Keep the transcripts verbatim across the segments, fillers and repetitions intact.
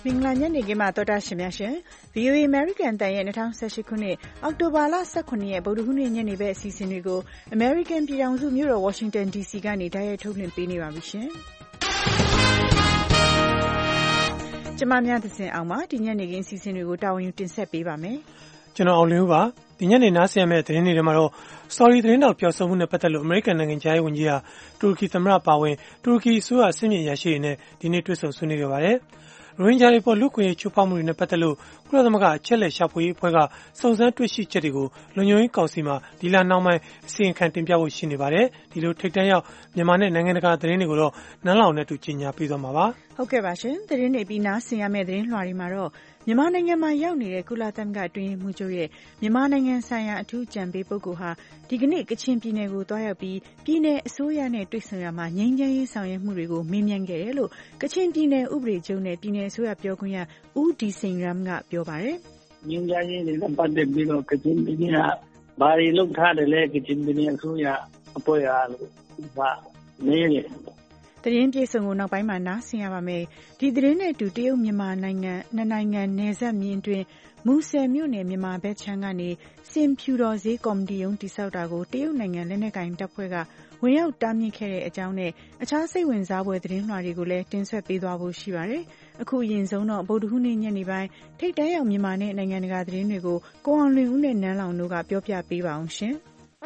မင်္ဂလာညနေခင်းမှာတော်တာရှင်များရှင် ဗွီအိုအေ American တန်ရဲ့ ၂၀၁၈ ခုနှစ်အောက်တိုဘာလ ၁၇ ရက်ဗုဒ္ဓဟူးနေ့ညနေဘက်အစီအစဉ်တွေကို American ပြည်ထောင်စုမြို့တော် Washington ဒီ စီ ကနေတိုက်ရိုက်ထုတ်လွှင့်ပေးနေပါပြီရှင်။ကျမများသစဉ်အောင်ပါဒီညနေခင်းအစီအစဉ်တွေကိုတာဝန်ယူတင်ဆက်ပေးပါမယ်။ကျွန်တော်အောင်လင်းဦးပါဒီညနေနားဆင်ရမယ့်သတင်းတွေထဲမှာတော့ Sorry သတင်းတော်ပျောက်ဆုံးမှုနဲ့ပတ်သက်လို့ American နိုင်ငံခြားရေးဝန်ကြီးဟာတူရကီသမ္မတပါဝင်တူရကီအစိုးရအဆင့်မြင့်အရာရှိတွေနဲ့ဒီနေ့တွေ့ဆုံဆွေးနွေးခဲ့ပါတယ်။ရိုဟင်ဂျာတွေပေါ်လူ့အခွင့်အရေးချိုးဖောက်မှုတွေနဲ့ပတ်သက်လို့ကုလသမဂ္ဂအချက်အလက်ရှာဖွေရေးအဖွဲ့ကစုံစမ်းတွေ့ရှိချက်တွေကိုလုံခြုံရေးကောင်စီမှာဒီလနောက်ပိုင်းအစီရင်ခံတင်ပြဖို့ရှိနေပါတယ်။ဒီလိုထိပ်တန်းရောက်မြန်မာနဲ့နိုင်ငံတကာသတင်းတွေကိုတော့နန်းလောင်နဲ့တူကြီးညာပေးသွားမှာပါ။ဟုတ်ကဲ့ပါရှင်။သတင်းတွေပြီးနားဆင်ရမယ့်သတင်းလွှာတွေမှာတော့မြန်မာနိုင်ငံမှာရောက်နေတဲ့ကုလသမဂ္ဂအတွင်းရေးမှူးချုပ်ရဲ့မြန်မာနိုင်ငံဆိုင်ရာအထူးအကြံပေးပုဂ္ဂိုလ်ဟာဒီကနေ့ကချင်ပြည်နယ်ကိုတွားရောက်ပြီးပြည်내အစိုးရနဲ့တွေ့ဆုံရမှာငြိမ်းချမ်းရေးဆောင်ရွက်မှုတွေကိုမေးမြန်းခဲ့တယ်လို့ကချင်ပြည်နယ်ဥပဒေချုပ်နဲ့ပြည်내အစိုးရပြောခွင့်ရဦးဒီစိန်ရမ်ကပြောပါတယ်။ငြိမ်းချမ်းရေးနဲ့ပတ်သက်ပြီးတော့ကချင်ပြည်နယ်ကဘာတွေလုပ်ထားတယ်လဲကချင်ပြည်နယ်အစိုးရအဖွဲ့အားလို့ဘာမေးတယ်သတင်းပြေဆုံးကိုနောက်ပိုင်းမှာနားဆင်ရပါမယ်။ဒီသတင်းနဲ့အတူတရုတ်မြန်မာနိုင်ငံနှစ်နိုင်ငံနယ်စပ်မြင်းတွင်မူဆယ်မြို့နယ်မြန်မာဘက်ခြမ်းကနေစင်ဖြူတော်ဈေးကော်မတီရုံးတိစောက်တာကိုတရုတ်နိုင်ငံလက်နက်ကင်တပ်ဖွဲ့ကဝင်ရောက်တားမြစ်ခဲ့တဲ့အကြောင်းနဲ့အခြားစိတ်ဝင်စားဖွယ်သတင်းလွှာတွေကိုလည်းတင်ဆက်ပေးသွားဖို့ရှိပါတယ်။အခုအရင်ဆုံးတော့ဗုဒ္ဓဟူးနေ့ညနေပိုင်းထိပ်တန်းရောက်မြန်မာနဲ့နိုင်ငံတကာသတင်းတွေကိုကိုအောင်လွင်ဦးနဲ့နန်းလောင်တို့ကပြောပြပေးပါအောင်ရှင်။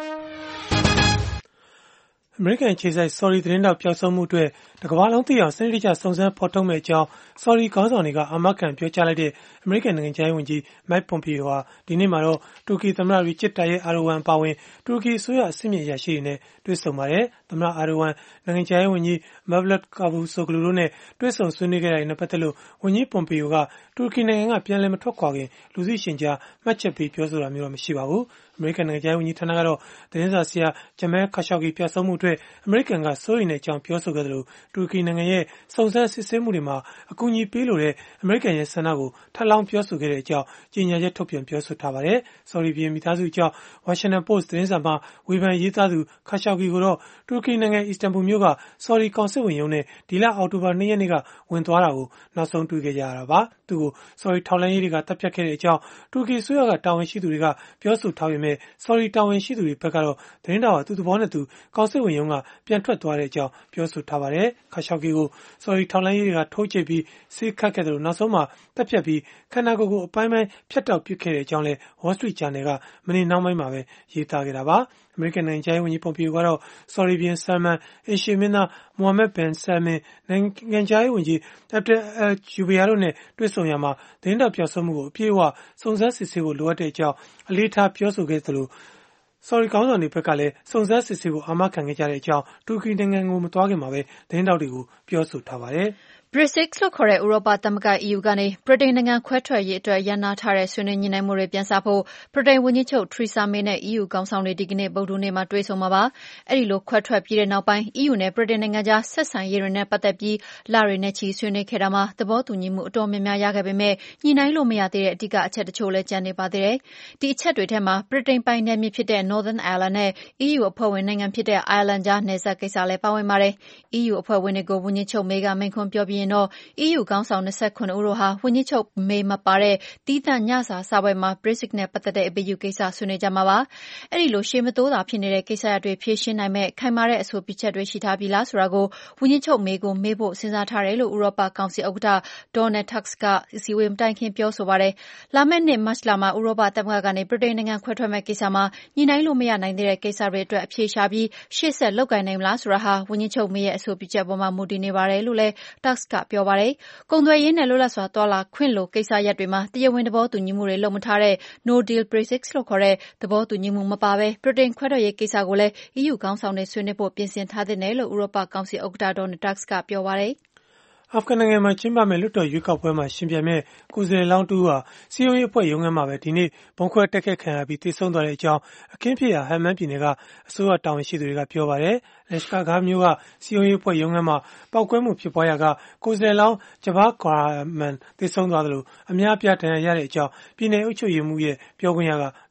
အမေရိကန်အခြေစိုက် Sorry သတင်းတောက်ပျောက်ဆုံးမှုအတွက်တကမ္ဘာလုံးသိအောင်စနစ်တကျစုံစမ်းဖော်ထုတ်မယ့်အကြောင်း Sorry ခေါင်းဆောင်တွေကအာမခံပြောကြားလိုက်တဲ့အမေရိကန်နိုင်ငံခြားရေးဝန်ကြီး Mike Pompeo ဟာဒီနေ့မှာတော့တူရကီသမ္မတ Recep Tayyip Erdogan ပါဝင်တူရကီအစိုးရအဆင့်မြင့်အရာရှိတွေနဲ့တွေ့ဆုံပါတယ်။သမ္မတ Erdogan နိုင်ငံခြားရေးဝန်ကြီး Mevlut Cavusoglu တို့နဲ့တွေ့ဆုံဆွေးနွေးခဲ့တာနဲ့ပတ်သက်လို့ဝန်ကြီး Pompeo ကတူရကီနိုင်ငံကပြန်လည်မထွက်ခွာခင်လူသိရှင်ကြားမှတ်ချက်ပေးပြောဆိုတာမျိုးတော့မရှိပါဘူး။အမေရိကန်နိုင်ငံခြားရေးဝန်ကြီးဌာနကတော့သတင်းစာဆရာ Jamal Khashoggi ပျောက်ဆုံးမှုအတွက်အမေရိကန်ကစိုးရိမ်တဲ့အကြောင်းပြောဆိုခဲ့တယ်လို့တူရကီနိုင်ငံရဲ့စုံစမ်းစစ်ဆေးမှုတွေမှာအကူအညီပေးလိုတဲ့အမေရိကန်ရဲ့ဆန္ဒကိုထပ်လောင်းပြောဆိုခဲ့တဲ့အကြောင်းကြေညာချက်ထုတ်ပြန်ပြောဆိုထားပါတယ်။ Sorry ပြည်မိသားစုအကြောင်း Washington Post သတင်းစာမှာဝေဖန်ရေးသားသူ Khashoggi ကိုတော့တူရကီနိုင်ငံအစ္စတန်ဘူမြို့က Sorry ကောင်စစ်ဝင်ရုံးနဲ့ဒီလအောက်တိုဘာနှစ်ရက်နေ့ကဝင်သွားတာကိုနောက်ဆုံးတွေ့ခဲ့ကြရတာပါ။သူကို Sorry ထောက်လှမ်းရေးတွေကတပ်ဖြတ်ခဲ့တဲ့အကြောင်းတူရကီအစိုးရကတာဝန်ရှိသူတွေကပြောဆိုထားပေမဲ့ Sorry တာဝန်ရှိသူတွေဘက်ကတော့သတင်းတော်ကသူ့သဘောနဲ့သူကောင်စစ်ဝင်ရုံးကပြန်ထွက်သွားတဲ့အကြောင်းပြောဆိုထားပါတယ်။ Khashoggi ကို Sorry ထောက်လှမ်းရေးတွေကထိုးချိတ်ပြီးဆေးခတ်ခဲ့တယ်လို့နောက်ဆုံးမှာတပ်ဖြတ်ပြီးခန္ဓာကိုယ်ကိုအပိုင်းပိုင်းဖြတ်တောက်ပစ်ခဲ့တဲ့အကြောင်းလဲ Wall Street Journal ကမနေ့နှောင်းပိုင်းမှာပဲရေးသားခဲ့တာပါ။အမေရိကန်နိုင်ငံခြားရေးဝန်ကြီး Pompeo ကတော့ Sorry ဘုရင် Salman အိမ်ရှေ့မင်းသား Mohammed bin Salman နိုင်ငံခြားရေးဝန်ကြီး Abdel al-Jubeir တို့နဲ့တွေ့ဆုံရာမှာသတင်းတောက်ပျောက်ဆုံးမှုကိုအပြည့်အဝစုံစမ်းစစ်ဆေးဖို့လိုအပ်တဲ့အကြောင်းအလေးထားပြောဆိုခဲ့သလို Sorry ခေါင်းဆောင်တွေဘက်ကလည်းစုံစမ်းစစ်ဆေးဖို့အာမခံခဲ့ကြတဲ့အကြောင်းတူရကီနိုင်ငံကိုမသွားခင်မှာပဲသတင်းတောက်တွေကိုပြောဆိုထားပါတယ်။ Brexit လို့ခေါ်တဲ့ဥရောပသမဂ္ဂ E U ကနေဗြိတိန်နိုင်ငံခွဲထွက်ရေးအတွက်ရပ်နားထားတဲ့ဆွေးနွေးညှိနှိုင်းမှုတွေပြန်စဖို့ဗြိတိန်ဝန်ကြီးချုပ် Theresa May နဲ့ E U ခေါင်းဆောင်တွေဒီကနေ့ဗုဒ္ဓဟူးနေ့မှာတွေ့ဆုံမှာပါ။အဲဒီလိုခွဲထွက်ပြီးတဲ့နောက်ပိုင်း E U နဲ့ဗြိတိန်နိုင်ငံကြားဆက်ဆံရေးတွေနဲ့ပတ်သက်ပြီးလတွေနဲ့ချီဆွေးနွေးခဲ့တာမှာသဘောတူညီမှုအတော်များများရခဲ့ပေမဲ့ညှိနှိုင်းလို့မရသေးတဲ့အဓိကအချက်တချို့လည်းကျန်နေပါသေးတယ်။ဒီအချက်တွေထဲမှာဗြိတိန်ပိုင်နယ်မြေဖြစ်တဲ့ Northern Ireland နဲ့ E U အဖွဲ့ဝင်နိုင်ငံဖြစ်တဲ့ Ireland ကြားနယ်စပ်ကိစ္စလည်းပါဝင်ပါတယ်။ E U အဖွဲ့ဝင်တွေကိုဝန်ကြီးချုပ် May ကမိန့်ခွန်းပြောပြီးရင်တော့ E U ခေါင်းဆောင်၂၇ဦးတို့ဟာဝန်ကြီးချုပ် May မပါတဲ့သီးသန့်ညစာစားပွဲမှာ Brexit နဲ့ပတ်သက်တဲ့အပေးအယူကိစ္စဆွေးနွေးကြမှာပါ။အဲဒီလိုရှေ့မတိုးသာဖြစ်နေတဲ့ကိစ္စရပ်တွေဖြေရှင်းနိုင်မယ့်ခိုင်မာတဲ့အဆိုပြုချက်တွေရှိထားပြီလားဆိုတာကိုဝန်ကြီးချုပ် May ကိုမေးဖို့စဉ်းစားထားတယ်လို့ဥရောပကောင်စီဥက္ကဋ္ဌ Donald Tusk ကအစည်းအဝေးမတိုင်ခင်ပြောဆိုပါတယ်။လာမယ့်နှစ်မတ်လမှာဥရောပသမဂ္ဂကနေဗြိတိန်နိုင်ငံခွဲထွက်မယ့်ကိစ္စမှာညှိနှိုင်းလို့မရနိုင်သေးတဲ့ကိစ္စတွေအတွက်အဖြေရှာပြီးရှေ့ဆက်လုပ်ကိုင်နိုင်မလားဆိုတာဟာဝန်ကြီးချုပ် May ရဲ့အဆိုပြုချက်ပေါ်မှာမူတည်နေပါတယ်လို့လည်း Tusk ကပြောပါတယ်။ကုန်သွယ်ရေးနဲ့လွတ်လပ်စွာသွားလာခွင့်လိုကိစ္စရပ်တွေမှာတရားဝင်သဘောတူညီမှုတွေလုပ်မထားတဲ့ No Deal Brexit လို့ခေါ်တဲ့သဘောတူညီမှုမပါဘဲဗြိတိန်ခွဲထွက်ရေးကိစ္စကိုလည်း E U ခေါင်းဆောင်တွေဆွေးနွေးဖို့ပြင်ဆင်ထားသင့်တယ်လို့ဥရောပကောင်စီဥက္ကဋ္ဌ Donald Tusk ကပြောပါတယ်။အာဖဂန်နိုင်ငံမှာကျင်းပမယ့်လွှတ်တော်ရွေးကောက်ပွဲမှာရှင်ပြိုင်မဲ့ကိုယ်စားလှယ်လောင်းတူဟာစီယုံရေးအဖွဲ့ရုံးခန်းမှာပဲဒီနေ့ဘုံခွဲတက်ခတ်ခံရပြီးသေဆုံးသွားတဲ့အကြောင်းအခင်းဖြစ်ရာဟမ်မန်းပြည်နယ်ကအစိုးရတာဝန်ရှိသူတွေကပြောပါတယ်။လက်ရှ်ကာဂါမျိုးကစီယုံရေးအဖွဲ့ရုံးခန်းမှာပောက်ကွဲမှုဖြစ်ပွားရာကကိုယ်စားလှယ်လောင်းဂျဘာဂါမန်သေဆုံးသွားတယ်လို့အများအပြားဒဏ်ရာရတဲ့အကြောင်းပြည်နယ်အုပ်ချုပ်ရေးမှူးရဲ့ပြောခွင့်ရက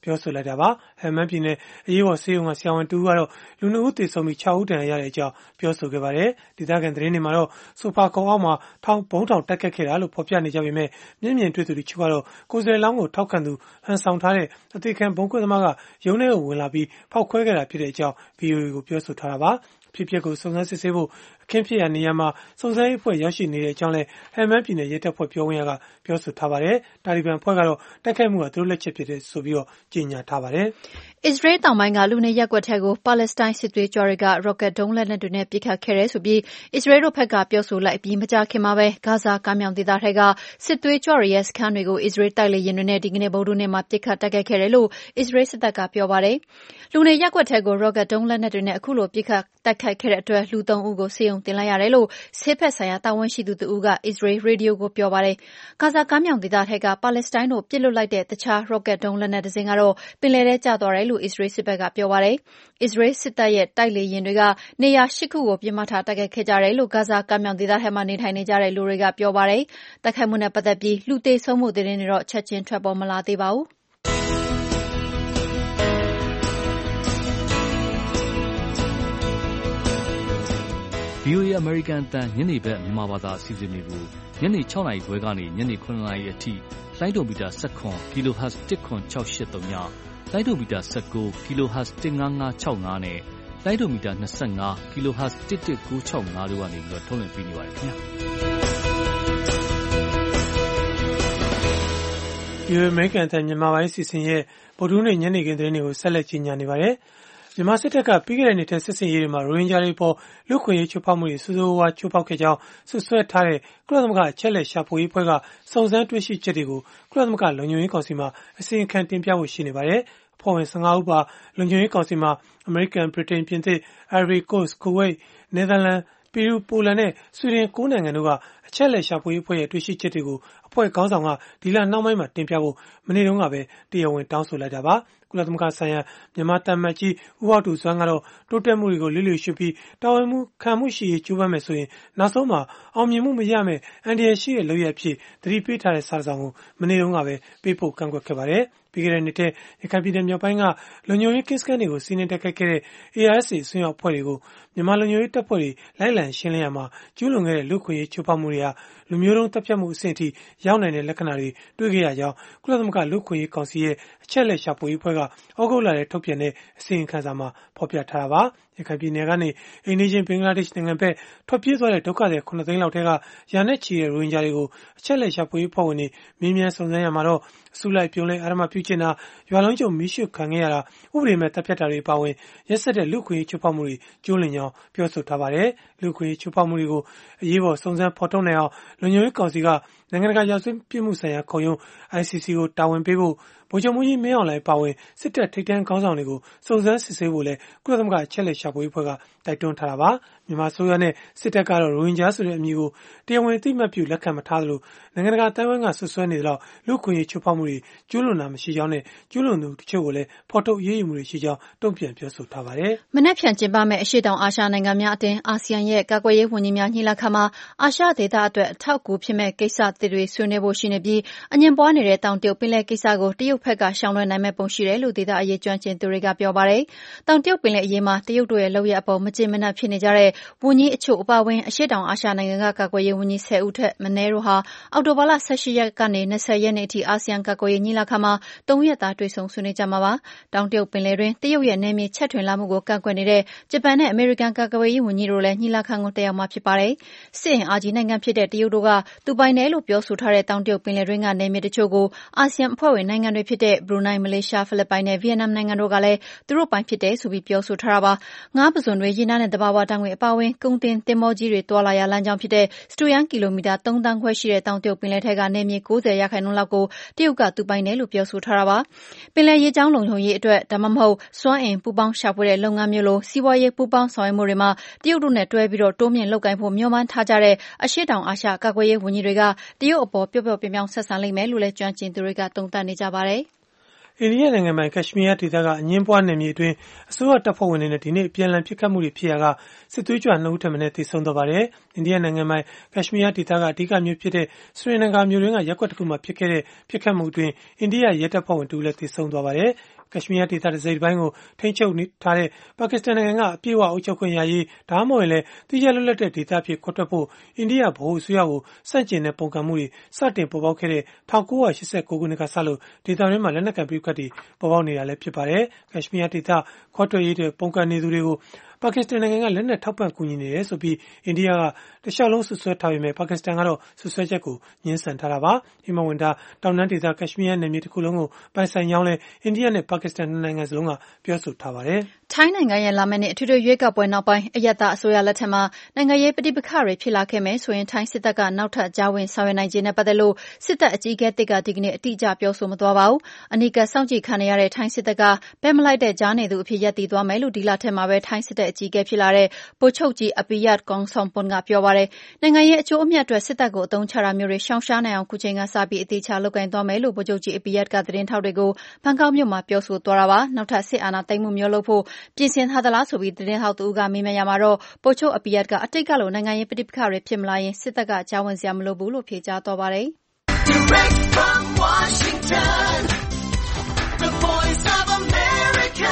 ပြောဆိုလိုက်တာပါ။ ဟယ်မန်ပြည်နယ်အရေးပေါ်ဆေးရုံကဆရာဝန်တူကတော့လူနှစ်ဦးသေဆုံးပြီးခြောက်ဦးဒဏ်ရာရတဲ့အကြောင်းပြောဆိုခဲ့ပါတယ်။ဒေသခံသတင်းတွေမှာတော့ဆိုဖာကုံအောက်မှာထောင်ဘုံထောင်တက်ခဲ့ခဲ့တာလို့ဖော်ပြနေကြပေမဲ့မျက်မြင်တွေ့သူတချို့ကတော့ကိုယ်စားလှယ်လောင်းကိုထောက်ခံသူဟန်ဆောင်ထားတဲ့အသေးခံဘုံခွဲသမားကရုံးထဲကိုဝင်လာပြီးဖောက်ခွဲခဲ့တာဖြစ်တဲ့အကြောင်း ဗွီအိုအေ ကိုပြောဆိုထားတာပါ။ဖြစ်ပျက်ကိုစုံစမ်းစစ်ဆေးဖို့အခင်းဖြစ်ရာနေရာမှာစုံစမ်းရေးအဖွဲ့ရောက်ရှိနေတဲ့အကြောင်းလည်းဟယ်မန်ပြည်နယ်ရဲတပ်ဖွဲ့ပြောခွင့်ရကပြောဆိုထားပါတယ်။တာလီဘန်အဖွဲ့ကတော့တိုက်ခိုက်မှုကသူတို့လက်ချက်ဖြစ်တယ်ဆိုပြီးတော့ကြေညာထားပါတယ်။အစ္စရေးတောင်ပိုင်းကလူနေရပ်ကွက်ထဲကိုပါလက်စတိုင်းစစ်သွေးကြွတွေကရော့ကက်ဒုံးလက်နက်တွေနဲ့ပစ်ခတ်ခဲ့တယ်ဆိုပြီးအစ္စရေးတို့ဘက်ကပြောဆိုလိုက်ပြီးမကြာခင်မှာပဲဂါဇာကမ်းမြောင်ဒေသထဲကစစ်သွေးကြွတွေရဲ့စခန်းတွေကိုအစ္စရေးတိုက်လေယာဉ်တွေနဲ့ဒီကနေ့ဗုဒ္ဓဟူးနေ့မှာပစ်ခတ်တိုက်ခိုက်ခဲ့တယ်လို့အစ္စရေးစစ်တပ်ကပြောပါတယ်။လူနေရပ်ကွက်ထဲကိုရော့ကက်ဒုံးလက်နက်တွေနဲ့အခုလိုပစ်ခတ်တိုက်ခိုက်ခဲ့တဲ့အတွက်လူသုံးဦးကိုဆေးရုံတင်လိုက်ရတယ်လို့ဆေးဖက်ဆိုင်ရာတာဝန်ရှိသူတဦးကအစ္စရေးရေဒီယိုကိုပြောပါတယ်။ဂါဇာကမ်းမြောင်ဒေသထဲကပါလက်စတိုင်းတို့ပစ်လွတ်လိုက်တဲ့တခြားရော့ကက်ဒုံးလက်နက်တစ်စင်းကတော့ပင်လယ်ထဲကျသွားတယ်လို့အစ္စရေးစစ်ဘက်ကပြောပါတယ်။အစ္စရေးစစ်တပ်ရဲ့တိုက်လေယာဉ်တွေကနေရာရှစ်ခုကိုပြစ်မှတ်ထားတိုက်ခိုက်ခဲ့ကြတယ်လို့ဂါဇာကမ်းမြောင်ဒေသထဲမှာနေထိုင်နေကြတဲ့လူတွေကပြောပါတယ်။တိုက်ခိုက်မှုနဲ့ပတ်သက်ပြီးလူသေဆုံးမှုသတင်းတွေတော့ချက်ချင်းထွက်ပေါ်မလာသေးပါဘူး။ဗွီအိုအေ အမေရိကန်အသံညနေဘက်မြန်မာဘာသာအစီအစဉ်တွေကိုညနေ၆နာရီခွဲကနေညနေခုနှစ်နာရီအထိလိုင်းဒိုမီတာ၁၇ kHz တစ်ခွန်၆၈၃ညလိုင်းဒိုမီတာ၁၉ kHz တစ်၅၅၆၅နဲ့လိုင်းဒိုမီတာ၂၅ kHz တစ်တစ်၉၆၅တို့ကနေပြီးတော့ထုတ်လွှင့်ပေးနေပါတယ်ခင်ဗျာဒီအမေရိကန်အသံမြန်မာပိုင်းအစီအစဉ်ရဲ့ဗုဒ္ဓဟူးနေ့ညနေခင်းသတင်းတွေကိုဆက်လက်ကြီးညာနေပါတယ်မြန်မာစစ်တပ်ကပြီးခဲ့တဲ့နှစ်ထဲစစ်စင်ရေးတွေမှာရိုဟင်ဂျာတွေပေါ်လူခွင့်ရေးချိုးဖောက်မှုတွေစူးစိုးဝါးချိုးဖောက်ခဲ့ကြောင်းဆွဆွဲထားတဲ့ကုလသမဂ္ဂအချက်လက်ရှာဖွေရေးအဖွဲ့ကစုံစမ်းတွေ့ရှိချက်တွေကိုကုလသမဂ္ဂလုံခြုံရေးကောင်စီမှာအစီရင်ခံတင်ပြဖို့ရှိနေပါတယ်။အဖွဲ့ဝင်၁၅ဦးပါလုံခြုံရေးကောင်စီမှာအမေရိကန်ဗြိတိန်ပြင်သစ်အိုင်ဗရီကို့စ်ကူဝိတ်နယ်သာလန်ပီရူပိုလန်နဲ့ဆွီဒင်ကိုးနိုင်ငံတို့ကအချက်လက်ရှာဖွေရေးအဖွဲ့ရဲ့တွေ့ရှိချက်တွေကိုအဖွဲ့ခေါင်းဆောင်ကဒီလနှောင်းပိုင်းမှာတင်ပြဖို့မနေ့တုန်းကပဲတရားဝင်တောင်းဆိုလိုက်တာပါ။ကုလသမဂ္ဂဆိုင်ရာမြန်မာတမန်မတ်ကြီးဦးဟောက်ဒူဆွမ်းကတော့တိုးတက်မှုတွေကိုလျှလျရှုပြီးတာဝန်မှုခံမှုရှိရေးကြိုးပမ်းမယ်ဆိုရင်နောက်ဆုံးမှာအောင်မြင်မှုမရမယ့်အန္တရာယ်ရှိတဲ့လုပ်ရဖြစ်သတိပေးထားတဲ့စာဆောင်ကိုမနေ့တုန်းကပဲပေးပို့ကန့်ကွက်ခဲ့ပါတယ်။ပြီးခဲ့တဲ့နှစ်ထဲရခိုင်ပြည်နယ်မြောက်ပိုင်းကလုံခြုံရေးကင်းစခန်းတွေကိုစီးနင်းတိုက်ခိုက်ခဲ့တဲ့ အေအာရ်အက်စ် အစွန်းရောက်အဖွဲ့တွေကိုမြန်မာလုံခြုံရေးတပ်ဖွဲ့တွေလိုက်လံရှင်းလင်းရမှာကျူးလွန်ခဲ့တဲ့လူခွင့်ရေးချိုးဖောက်မှုတွေဟာလူမျိုးတုံးတပ်ဖြတ်မှုအဆင့်အထိရောက်နိုင်တဲ့လက္ခဏာတွေတွေ့ခဲ့ရကြောင်းကုလသမဂ္ဂလူခွင့်ရေးကောင်စီရဲ့အချက်လက်ရှာဖွေရေးအဖွဲ့ကဩဂုတ်လထဲထုတ်ပြန်တဲ့အစီရင်ခံစာမှာဖော်ပြထားတာပါ။ရခိုင်ပြည်နယ်ကနေအိန္ဒိယဘင်္ဂလားဒေ့ရှ်နိုင်ငံဘက်ထွက်ပြေးသွားတဲ့ဒုက္ခသည်ခုနှစ်သိန်းလောက်ထဲကရာနဲ့ချီတဲ့ရိုဟင်ဂျာတွေကိုအချက်လက်ရှာဖွေရေးအဖွဲ့ဝင်တွေမေးမြန်းစုံစမ်းရမှာတော့အစုလိုက်ပြုံးလဲအာရမပြုကျင့်တာရွာလုံးကျုံမီးရှို့ခံခဲ့ရတာဥပဒေမဲ့တပ်ဖြတ်တာတွေပါဝင်ရက်စက်တဲ့လူခွင့်ရေးချိုးဖောက်မှုတွေကျူးလွန်ကြောင်းပြောဆိုထားပါတယ်။လူခွင့်ရေးချိုးဖောက်မှုတွေကိုအရေးပေါ်စုံစမ်းဖော်ထုတ်နိုင်အောင်လုံခြုံရေးကောင်စီကနိုင်ငံတကာရာဇဝတ်ပြစ်မှုဆိုင်ရာခုံရုံး အိုင်စီစီ ကိုတာဝန်ပေးဖို့ဗိုလ်ချုပ်မှူးကြီးမင်းအောင်လှိုင်ပါဝင်စစ်တပ်ထိပ်တန်းခေါင်းဆောင်တွေကိုစုံစမ်းစစ်ဆေးဖို့လည်းကုလသမဂ္ဂအချက်လက်ရှာဖွေရေးအဖွဲ့ကတိုက်တွန်းထားတာပါ။မြန်မာဆိုရနဲ့စစ်တပ်ကတော့ရိုဟင်ဂျာဆိုတဲ့အမည်ကိုတရားဝင်အသိအမှတ်ပြုလက်ခံမထားသလိုနိုင်ငံတကာတိုင်းဝန်ကဆွဆွဲနေတော့လူခွင့်ရေးချိုးဖောက်မှုတွေကျူးလွန်တာမရှိကြောင်းနဲ့ကျူးလွန်သူတချို့ကိုလည်းဖော်ထုတ်ရေးယူမှုတွေရှိကြောင်းတုံ့ပြန်ပြောဆိုထားပါတယ်။မနက်ဖြန်ကျင်းပမယ့်အရှေ့တောင်အာရှနိုင်ငံများအသင်းအာဆီယံရဲ့ကာကွယ်ရေးဝန်ကြီးများညီလာခံမှာအာရှဒေသအတွက်အထောက်အကူဖြစ်မဲ့ကိစ္စသစ်တွေဆွေးနွေးဖို့ရှိနေပြီးအငြင်းပွားနေတဲ့တောင်တရုတ်ပင်လယ်ကိစ္စကိုတရုတ်ဘက်ကရှောင်လွှဲနိုင်မဲ့ပုံရှိတယ်လို့ဒေသအရေးကျွမ်းကျင်သူတွေကပြောပါတယ်။တောင်တရုတ်ပင်လယ်အရေးမှာတရုတ်တို့ရဲ့လုပ်ရပ်အပေါ်မကျေမနပ်ဖြစ်နေကြတဲ့ဝန်ကြီးအချို့အပါအဝင်အရှေ့တောင်အာရှနိုင်ငံကကာကွယ်ရေးဝန်ကြီးဆယ်ဦးထက်မနည်းတို့ဟာအောက်တိုဘာလ၁၈ရက်ကနေ၂၀ရက်နေ့အထိအာဆီယံကာကွယ်ရေးညီလာခံမှာသုံးရက်သားတွေ့ဆုံဆွေးနွေးကြမှာပါ။တောင်တရုတ်ပင်လယ်တွင်တရုတ်ရဲ့နယ်မြေချဲ့ထွင်လာမှုကိုကန့်ကွက်နေတဲ့ဂျပန်နဲ့အမေရိကန်ကာကွယ်ရေးဝန်ကြီးတို့လည်းညီလာခံကိုတက်ရောက်မှာဖြစ်ပါတယ်။စစ်အင်အားကြီးနိုင်ငံဖြစ်တဲ့တရုတ်တို့ကသူပိုင်တယ်လို့ပြောဆိုထားတဲ့တောင်တရုတ်ပင်လယ်တွင်းကနယ်မြေတချို့ကိုအာဆီယံအဖွဲ့ဝင်နိုင်ငံတွေဖြစ်တဲ့ဘရူနိုင်းမလေးရှားဖိလစ်ပိုင်နဲ့ဗီယက်နမ်နိုင်ငံတို့ကလည်းသူတို့ပိုင်ဖြစ်တယ်ဆိုပြီးပြောဆိုထားတာပါ။ငါးပုဇွန်တွေရေနံနဲ့သဘာဝဓာတ်ငွေ့အပါအဝင်ကုန်တင်သင်္ဘောကြီးတွေတွာလာရာလမ်းကြောင်းဖြစ်တဲ့စတုရန်းကီလိုမီတာသုံးသန်းခွဲရှိတဲ့တောင်တရုတ်ပင်လယ်ထဲကနယ်မြေ၉၀ရာခိုင်နှုန်းလောက်ကိုတရုတ်ကသူပိုင်တယ်လို့ပြောဆိုထားတာပါ။ပင်လယ်ရေကြောင်းလုံခြုံရေးအတွက်ဒါမှမဟုတ်စွမ်းအင်ပူးပေါင်းရှာဖွေတဲ့လုပ်ငန်းမျိုးလိုစီးပွားရေးပူးပေါင်းဆောင်ရွက်မှုတွေမှာတရုတ်တို့နဲ့တွဲပြီးတိုးမြင့်လုပ်ကိုင်ဖို့မျှော်မှန်းထားကြတဲ့အရှေ့တောင်အာရှကာကွယ်ရေးဝန်ကြီးတွေကတရုတ်အပေါ်ပျော့ပျော့ပြောင်းပြောင်းဆက်ဆံလိမ့်မယ်လို့လည်းကျွမ်းကျင်သူတွေကသုံးသပ်နေကြပါတယ်။အိန္ဒိယနိုင်ငံပိုင်ကက်ရှ်မီးယားဒေသကအငြင်းပွားနယ်မြေအတွင်းအစိုးရတပ်ဖွဲ့ဝင်တွေနဲ့ဒီနေ့အပြန်အလှန်ပစ်ခတ်မှုတွေဖြစ်ရာကစစ်သွေးကြွနှစ်ဦးထက်မနည်းသေဆုံးသွားပါတယ်။အိန္ဒိယနိုင်ငံပိုင်ကက်ရှ်မီးယားဒေသကအဓိကမြို့ဖြစ်တဲ့စရီနဂါမြို့တွင်းကရပ်ကွက်တစ်ခုမှာဖြစ်ခဲ့တဲ့ပစ်ခတ်မှုအတွင်းအိန္ဒိယရဲတပ်ဖွဲ့ဝင်တဦးလည်းသေဆုံးသွားပါတယ်။ကက်ရှ်မီးယားဒေသတစ်စိတ်တစ်ပိုင်းကိုထိန်းချုပ်ထားတဲ့ပါကစ္စတန်နိုင်ငံကအပြည့်အဝအုပ်ချုပ်ခွင့်ရရေးဒါမှမဟုတ်လည်းသီးခြားလွတ်လပ်တဲ့ဒေသအဖြစ်ခွဲထွက်ဖို့အိန္ဒိယဗဟိုအစိုးရကိုစန့်ကျင်တဲ့ပုံကံမှုတွေစတင်ပေါ်ပေါက်ခဲ့တဲ့၁၉၈၉ ခုနှစ်ကစလို့ဒေသတွင်းမှာလက်နက်ကိုင်ပဋိပက္ခတွေပေါ်ပေါက်နေတာလည်းဖြစ်ပါတယ်။ကက်ရှ်မီးယားဒေသခွဲထွက်ရေးတွေပုံကံနေသူတွေကိုပါကစ္စတန်နိုင်ငံကလက်နက်ထောက်ပံ့ကူညီနေတယ်ဆိုပြီးအိန္ဒိယကတခြားလုံးဆွဆွဲထားပေမဲ့ပါကစ္စတန်ကတော့ဆွဆွဲချက်ကိုညှင်းဆန်ထားတာပါ။ဟိမဝန္တာတောင်တန်းဒေသကက်ရှ်မီးယားနယ်မြေတစ်ခုလုံးကိုပိုင်ဆိုင်ကြောင်းလဲအိန္ဒိယနဲ့ပါကစ္စတန်နိုင်ငံစလုံးကပြောဆိုထားပါတယ်။ထိုင်းနိုင်ငံရဲ့လာမယ့်နှစ်အထွေထွေရွေးကောက်ပွဲနောက်ပိုင်းအရပ်သားအစိုးရလက်ထက်မှာနိုင်ငံရေးပဋိပက္ခတွေဖြစ်လာခဲ့မယ်ဆိုရင်ထိုင်းစစ်တပ်ကနောက်ထပ်ကြားဝင်ဆောင်ရွက်နိုင်ခြင်းနဲ့ပတ်သက်လို့စစ်တပ်အကြီးအကဲတစ်ကဒီကနေ့အတိအကျပြောဆိုမသွားပါဘူး။အနီးကပ်စောင့်ကြည့်ခံနေရတဲ့ထိုင်းစစ်တပ်ကဘက်မလိုက်တဲ့ကြားနေသူအဖြစ်ရပ်တည်သွားမယ်လို့ဒီလထဲမှာပဲထိုင်းစစ်တပ်အကြီးအကဲဖြစ်လာတဲ့ဗိုလ်ချုပ်ကြီးအပီယတ်ကောင်ဆောင်ပွန်ကပြောပါတယ်။နိုင်ငံရေးအကျိုးအမြတ်အတွက်စစ်တပ်ကိုအသုံးချတာမျိုးတွေရှောင်ရှားနိုင်အောင်ခုချိန်ကစပြီးအသေးချာလုပ်ကိုင်သွားမယ်လို့ဗိုလ်ချုပ်ကြီးအပီယတ်ကသတင်းထောက်တွေကိုဘန်ကောက်မြို့မှာပြောဆိုသွားတာပါ။နောက်ထပ်စစ်အာဏာသိမ်းမှုမျိုးလုပ်ဖို့ပြင်ဆင်ထားသလားဆိုပြီးသတင်းထောက်တူကမေးမြန်းရမှာတော့ဗိုလ်ချုပ်အပီယတ်ကအတိတ်ကလိုနိုင်ငံရေးပဋိပက္ခတွေဖြစ်မလာရင်စစ်တပ်ကကြားဝင်စရာမလိုဘူးလို့ဖြေကြားသွားပါတယ်။ Direct from Washington, the voice of America,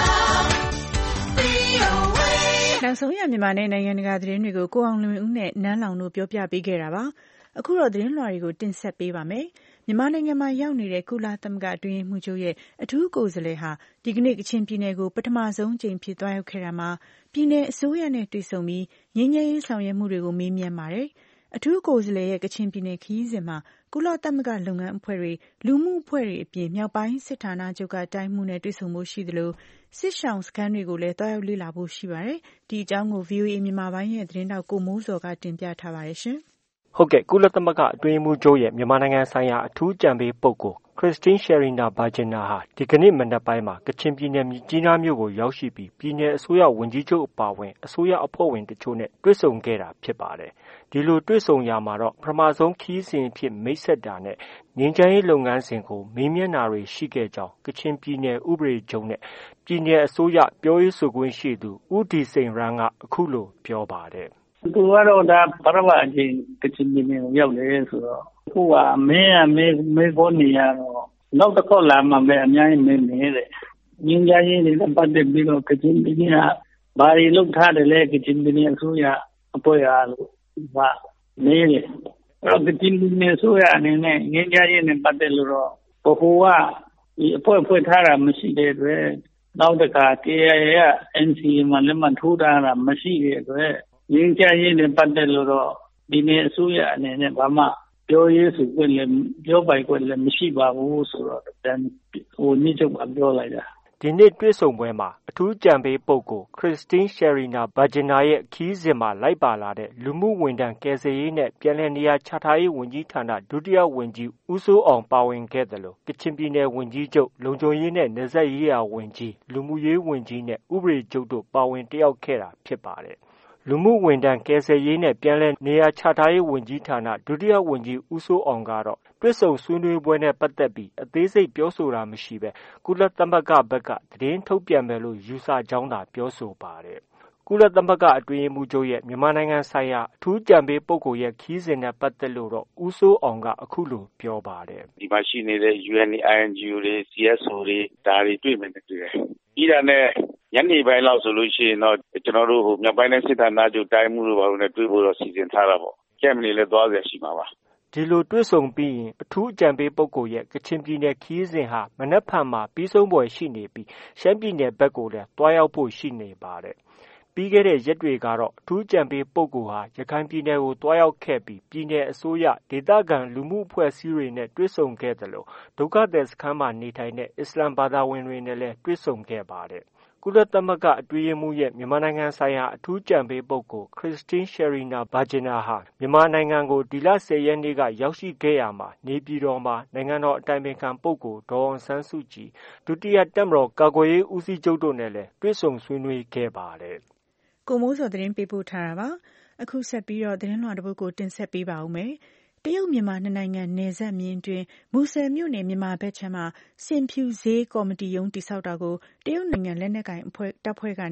နောက်ဆုံးရမြန်မာနဲ့နိုင်ငံတကာသတင်းတွေကိုကိုအောင်လွင်ဦးနဲ့နန်းလောင်တို့ပြောပြပေးခဲ့တာပါ။အခုတော့သတင်းလွှာတွေကိုတင်ဆက်ပေးပါမယ်။မြန်မာနိုင်ငံမှာရောက်နေတဲ့ကုလသမဂ္ဂအတွင်းရေးမှူးချုပ်ရဲ့အထူးကိုယ်စားလှယ်ဟာဒီကနေ့ကချင်ပြည်နယ်ကိုပထမဆုံးကြိမ်ဖြစ်သွားရောက်ခဲ့တာမှာပြည်내အစိုးရနဲ့တွေ့ဆုံပြီးငြိမ်းချမ်းရေးဆောင်ရွက်မှုတွေကိုမေးမြန်းပါတယ်။အထူးကိုယ်စားလှယ်ရဲ့ကချင်ပြည်နယ်ခရီးစဉ်မှာကုလသမဂ္ဂလုပ်ငန်းအဖွဲ့တွေလူမှုအဖွဲ့တွေအပြင်မြောက်ပိုင်းစစ်ဌာနချုပ်ကတိုင်းမှုနဲ့တွေ့ဆုံဖို့ရှိသလိုစစ်ရှောင်စခန်းတွေကိုလည်းတွားရောက်လေ့လာဖို့ရှိပါတယ်။ဒီအကြောင်းကို ဗီအိုအေ မြန်မာပိုင်းရဲ့သတင်းထောက်ကိုမိုးစော်ကတင်ပြထားပါတယ်ရှင်။ဟုတ်ကဲ့ကုလသမဂ္ဂအတွင်းရေးမှူးချုပ်ရဲ့မြန်မာနိုင်ငံဆိုင်ရာအထူးအကြံပေးပုဂ္ဂိုလ်ခရစ်စတင်းရှယ်ရီနာဘာဂျင်နာဟာဒီကနေ့မနက်ပိုင်းမှာကချင်ပြည်နယ်မြစ်ကြီးနားမြို့ကိုရောက်ရှိပြီးပြည်내အစိုးရဝန်ကြီးချုပ်အပါအဝင်အစိုးရအဖွဲ့ဝင်တချို့နဲ့တွေ့ဆုံခဲ့တာဖြစ်ပါတယ်။ဒီလိုတွေ့ဆုံရာမှာတော့ပထမဆုံးခရီးစဉ်အဖြစ်မိတ်ဆက်တာနဲ့ငြိမ်းချမ်းရေးလုပ်ငန်းစဉ်ကိုမေးမြန်းတာတွေရှိခဲ့ကြောင်းကချင်ပြည်နယ်ဥပဒေချုပ်နဲ့ပြည်내အစိုးရပြောရေးဆိုခွင့်ရှိသူဦးဒီစိန်ရန်းကအခုလိုပြောပါတယ်။သူကတော့ဒါပထမအကြိမ်ကချင်ပြည်နယ်ကိုရောက်တယ်ဆိုတော့အခုကမင်းကမေးမေးခွန်းနေရတော့နောက်တစ်ခေါက်လာမှပဲအများကြီးမေးနေတဲ့ငင်းကြရေးတွေပတ်သက်ပြီးတော့ကချင်ပြည်နယ်ကဘာတွေလုပ်ထားတယ်လဲကချင်ပြည်နယ်အစိုးရအဖွဲ့အားလို့ကမေးတယ်အဲ့တော့ကချင်ပြည်နယ်အစိုးရအနေနဲ့ငင်းကြရေးနဲ့ပတ်သက်လို့တော့ဘိုးကဒီအဖွဲ့ဖွဲ့ထားတာမရှိတဲ့အတွက်နောက်တစ်ခါ K I A က N C A မှာလက်မှတ်ထိုးထားတာမရှိတဲ့အတွက်ငင်းကြရေးနဲ့ပတ်သက်လို့တော့ဒီနေ့အစိုးရအနေနဲ့ဘာမှပြောရေးဆိုခွင့်လည်းပြောပိုင်ခွင့်လည်းမရှိပါဘူးဆိုတော့တန်ဟိုညှိချုပ်ကပြောလိုက်တာဒီနေ့တွေ့ဆုံပွဲမှာအထူးကြံပေးပုဂ္ဂိုလ်ခရစ်စတင်းရှယ်ရီနာဘာဂျင်နာရဲ့ခီးစဉ်မှာလိုက်ပါလာတဲ့လူမှုဝန်ထမ်းကယ်ဆယ်ရေးနဲ့ပြည်내နေရာချထားရေးဝန်ကြီးဌာနဒုတိယဝန်ကြီးဦးစိုးအောင်ပါဝင်ခဲ့တယ်လို့ကချင်ပြည်နယ်ဝန်ကြီးချုပ်လုံခြုံရေးနဲ့နယ်စပ်ရေးရာဝန်ကြီးလူမှုရေးဝန်ကြီးနဲ့ဥပဒေချုပ်တို့ပါဝင်တက်ရောက်ခဲ့တာဖြစ်ပါတယ်လူမှုဝန်ထမ်းကယ်ဆယ်ရေးနဲ့ပြည်내နေရာချထားရေးဝန်ကြီးဌာနဒုတိယဝန်ကြီးဦးစိုးအောင်ကတော့တွေ့ဆုံဆွေးနွေးပွဲနဲ့ပတ်သက်ပြီးအသေးစိတ်ပြောဆိုတာမရှိဘဲကုလသမဂ္ဂဘက်ကသတင်းထုတ်ပြန်မယ်လို့ယူဆကြောင်းသာပြောဆိုပါတယ်။ကုလသမဂ္ဂအတွင်းရေးမှူးချုပ်ရဲ့မြန်မာနိုင်ငံဆိုင်ရာအထူးကြံပေးပုဂ္ဂိုလ်ရဲ့ခီးစဉ်နဲ့ပတ်သက်လို့တော့ဦးစိုးအောင်ကအခုလိုပြောပါတယ်။ဒီမှာရှိနေတဲ့ U N I N G O တွေ C S O တွေဒါတွေတွေ့မယ်နဲ့တွေ့တယ်။ပြီးတာနဲ့ညနေပိုင်းလောက်ဆိုလို့ရှိရင်တော့ကျွန်တော်တို့ဟိုမြောက်ပိုင်းနဲ့စစ်ဌာနချုပ်တိုင်းမှုတို့ဘာလို့လဲတွေ့ဖို့တော့စီစဉ်ထားတာပေါ့။ကျက်မနေလဲသွားရရှိမှာပါ။ဒီလိုတွေ့ဆုံပြီးရင်အထူးအကြံပေးပုဂ္ဂိုလ်ရဲ့ကချင်ပြည်နယ်ခီးစဉ်ဟာမနက်ဖြန်မှာပြီးဆုံးပွဲရှိနေပြီးရှမ်းပြည်နယ်ဘက်ကိုလည်းတွားရောက်ဖို့ရှိနေပါတယ်။ပြီးခဲ့တဲ့ရက်တွေကတော့အထူးကြံပေးပုဂ္ဂိုလ်ဟာရခိုင်ပြည်နယ်ကိုတွားရောက်ခဲ့ပြီးပြည်내အစိုးရဒေသခံလူမှုအဖွဲ့အစည်းတွေနဲ့တွေ့ဆုံခဲ့တယ်လို့ဒုက္ခသည်စခန်းမှာနေထိုင်တဲ့အစ္စလမ်ဘာသာဝင်တွေနဲ့လည်းတွေ့ဆုံခဲ့ပါတယ်။ကုလသမဂ္ဂအတွင်းရေးမှူးရဲ့မြန်မာနိုင်ငံဆိုင်ရာအထူးကြံပေးပုဂ္ဂိုလ်ခရစ်စတင်းရှယ်ရီနာဘာဂျင်နာဟာမြန်မာနိုင်ငံကိုဒီလဆယ်ရက်နေ့ကရောက်ရှိခဲ့ရာမှာနေပြည်တော်မှာနိုင်ငံတော်အတိုင်ပင်ခံပုဂ္ဂိုလ်ဒေါ်အောင်ဆန်းစုကြည်ဒုတိယတပ်မတော်ကာကွယ်ရေးဦးစီးချုပ်တို့နဲ့လည်းတွေ့ဆုံဆွေးနွေးခဲ့ပါတယ်။ကိုမိုးစောသတင်းပေးပို့ထားတာပါ။အခုဆက်ပြီးတော့သတင်းလွှာတစ်ပုဒ်ကိုတင်ဆက်ပေးပါဦးမယ်။တရုတ်မြန်မာနှစ်နိုင်ငံနယ်စပ်မျဉ်းတွင်မူဆယ်မြို့နယ်မြန်မာဘက်ခြမ်းမှာစင်ဖြူဈေးကော်မတီရုံးတည်ဆောက်တာကိုတရုတ်နိုင်ငံလက်နက်ကိုင်အဖွဲ့တပ်ဖွဲ့ကနေ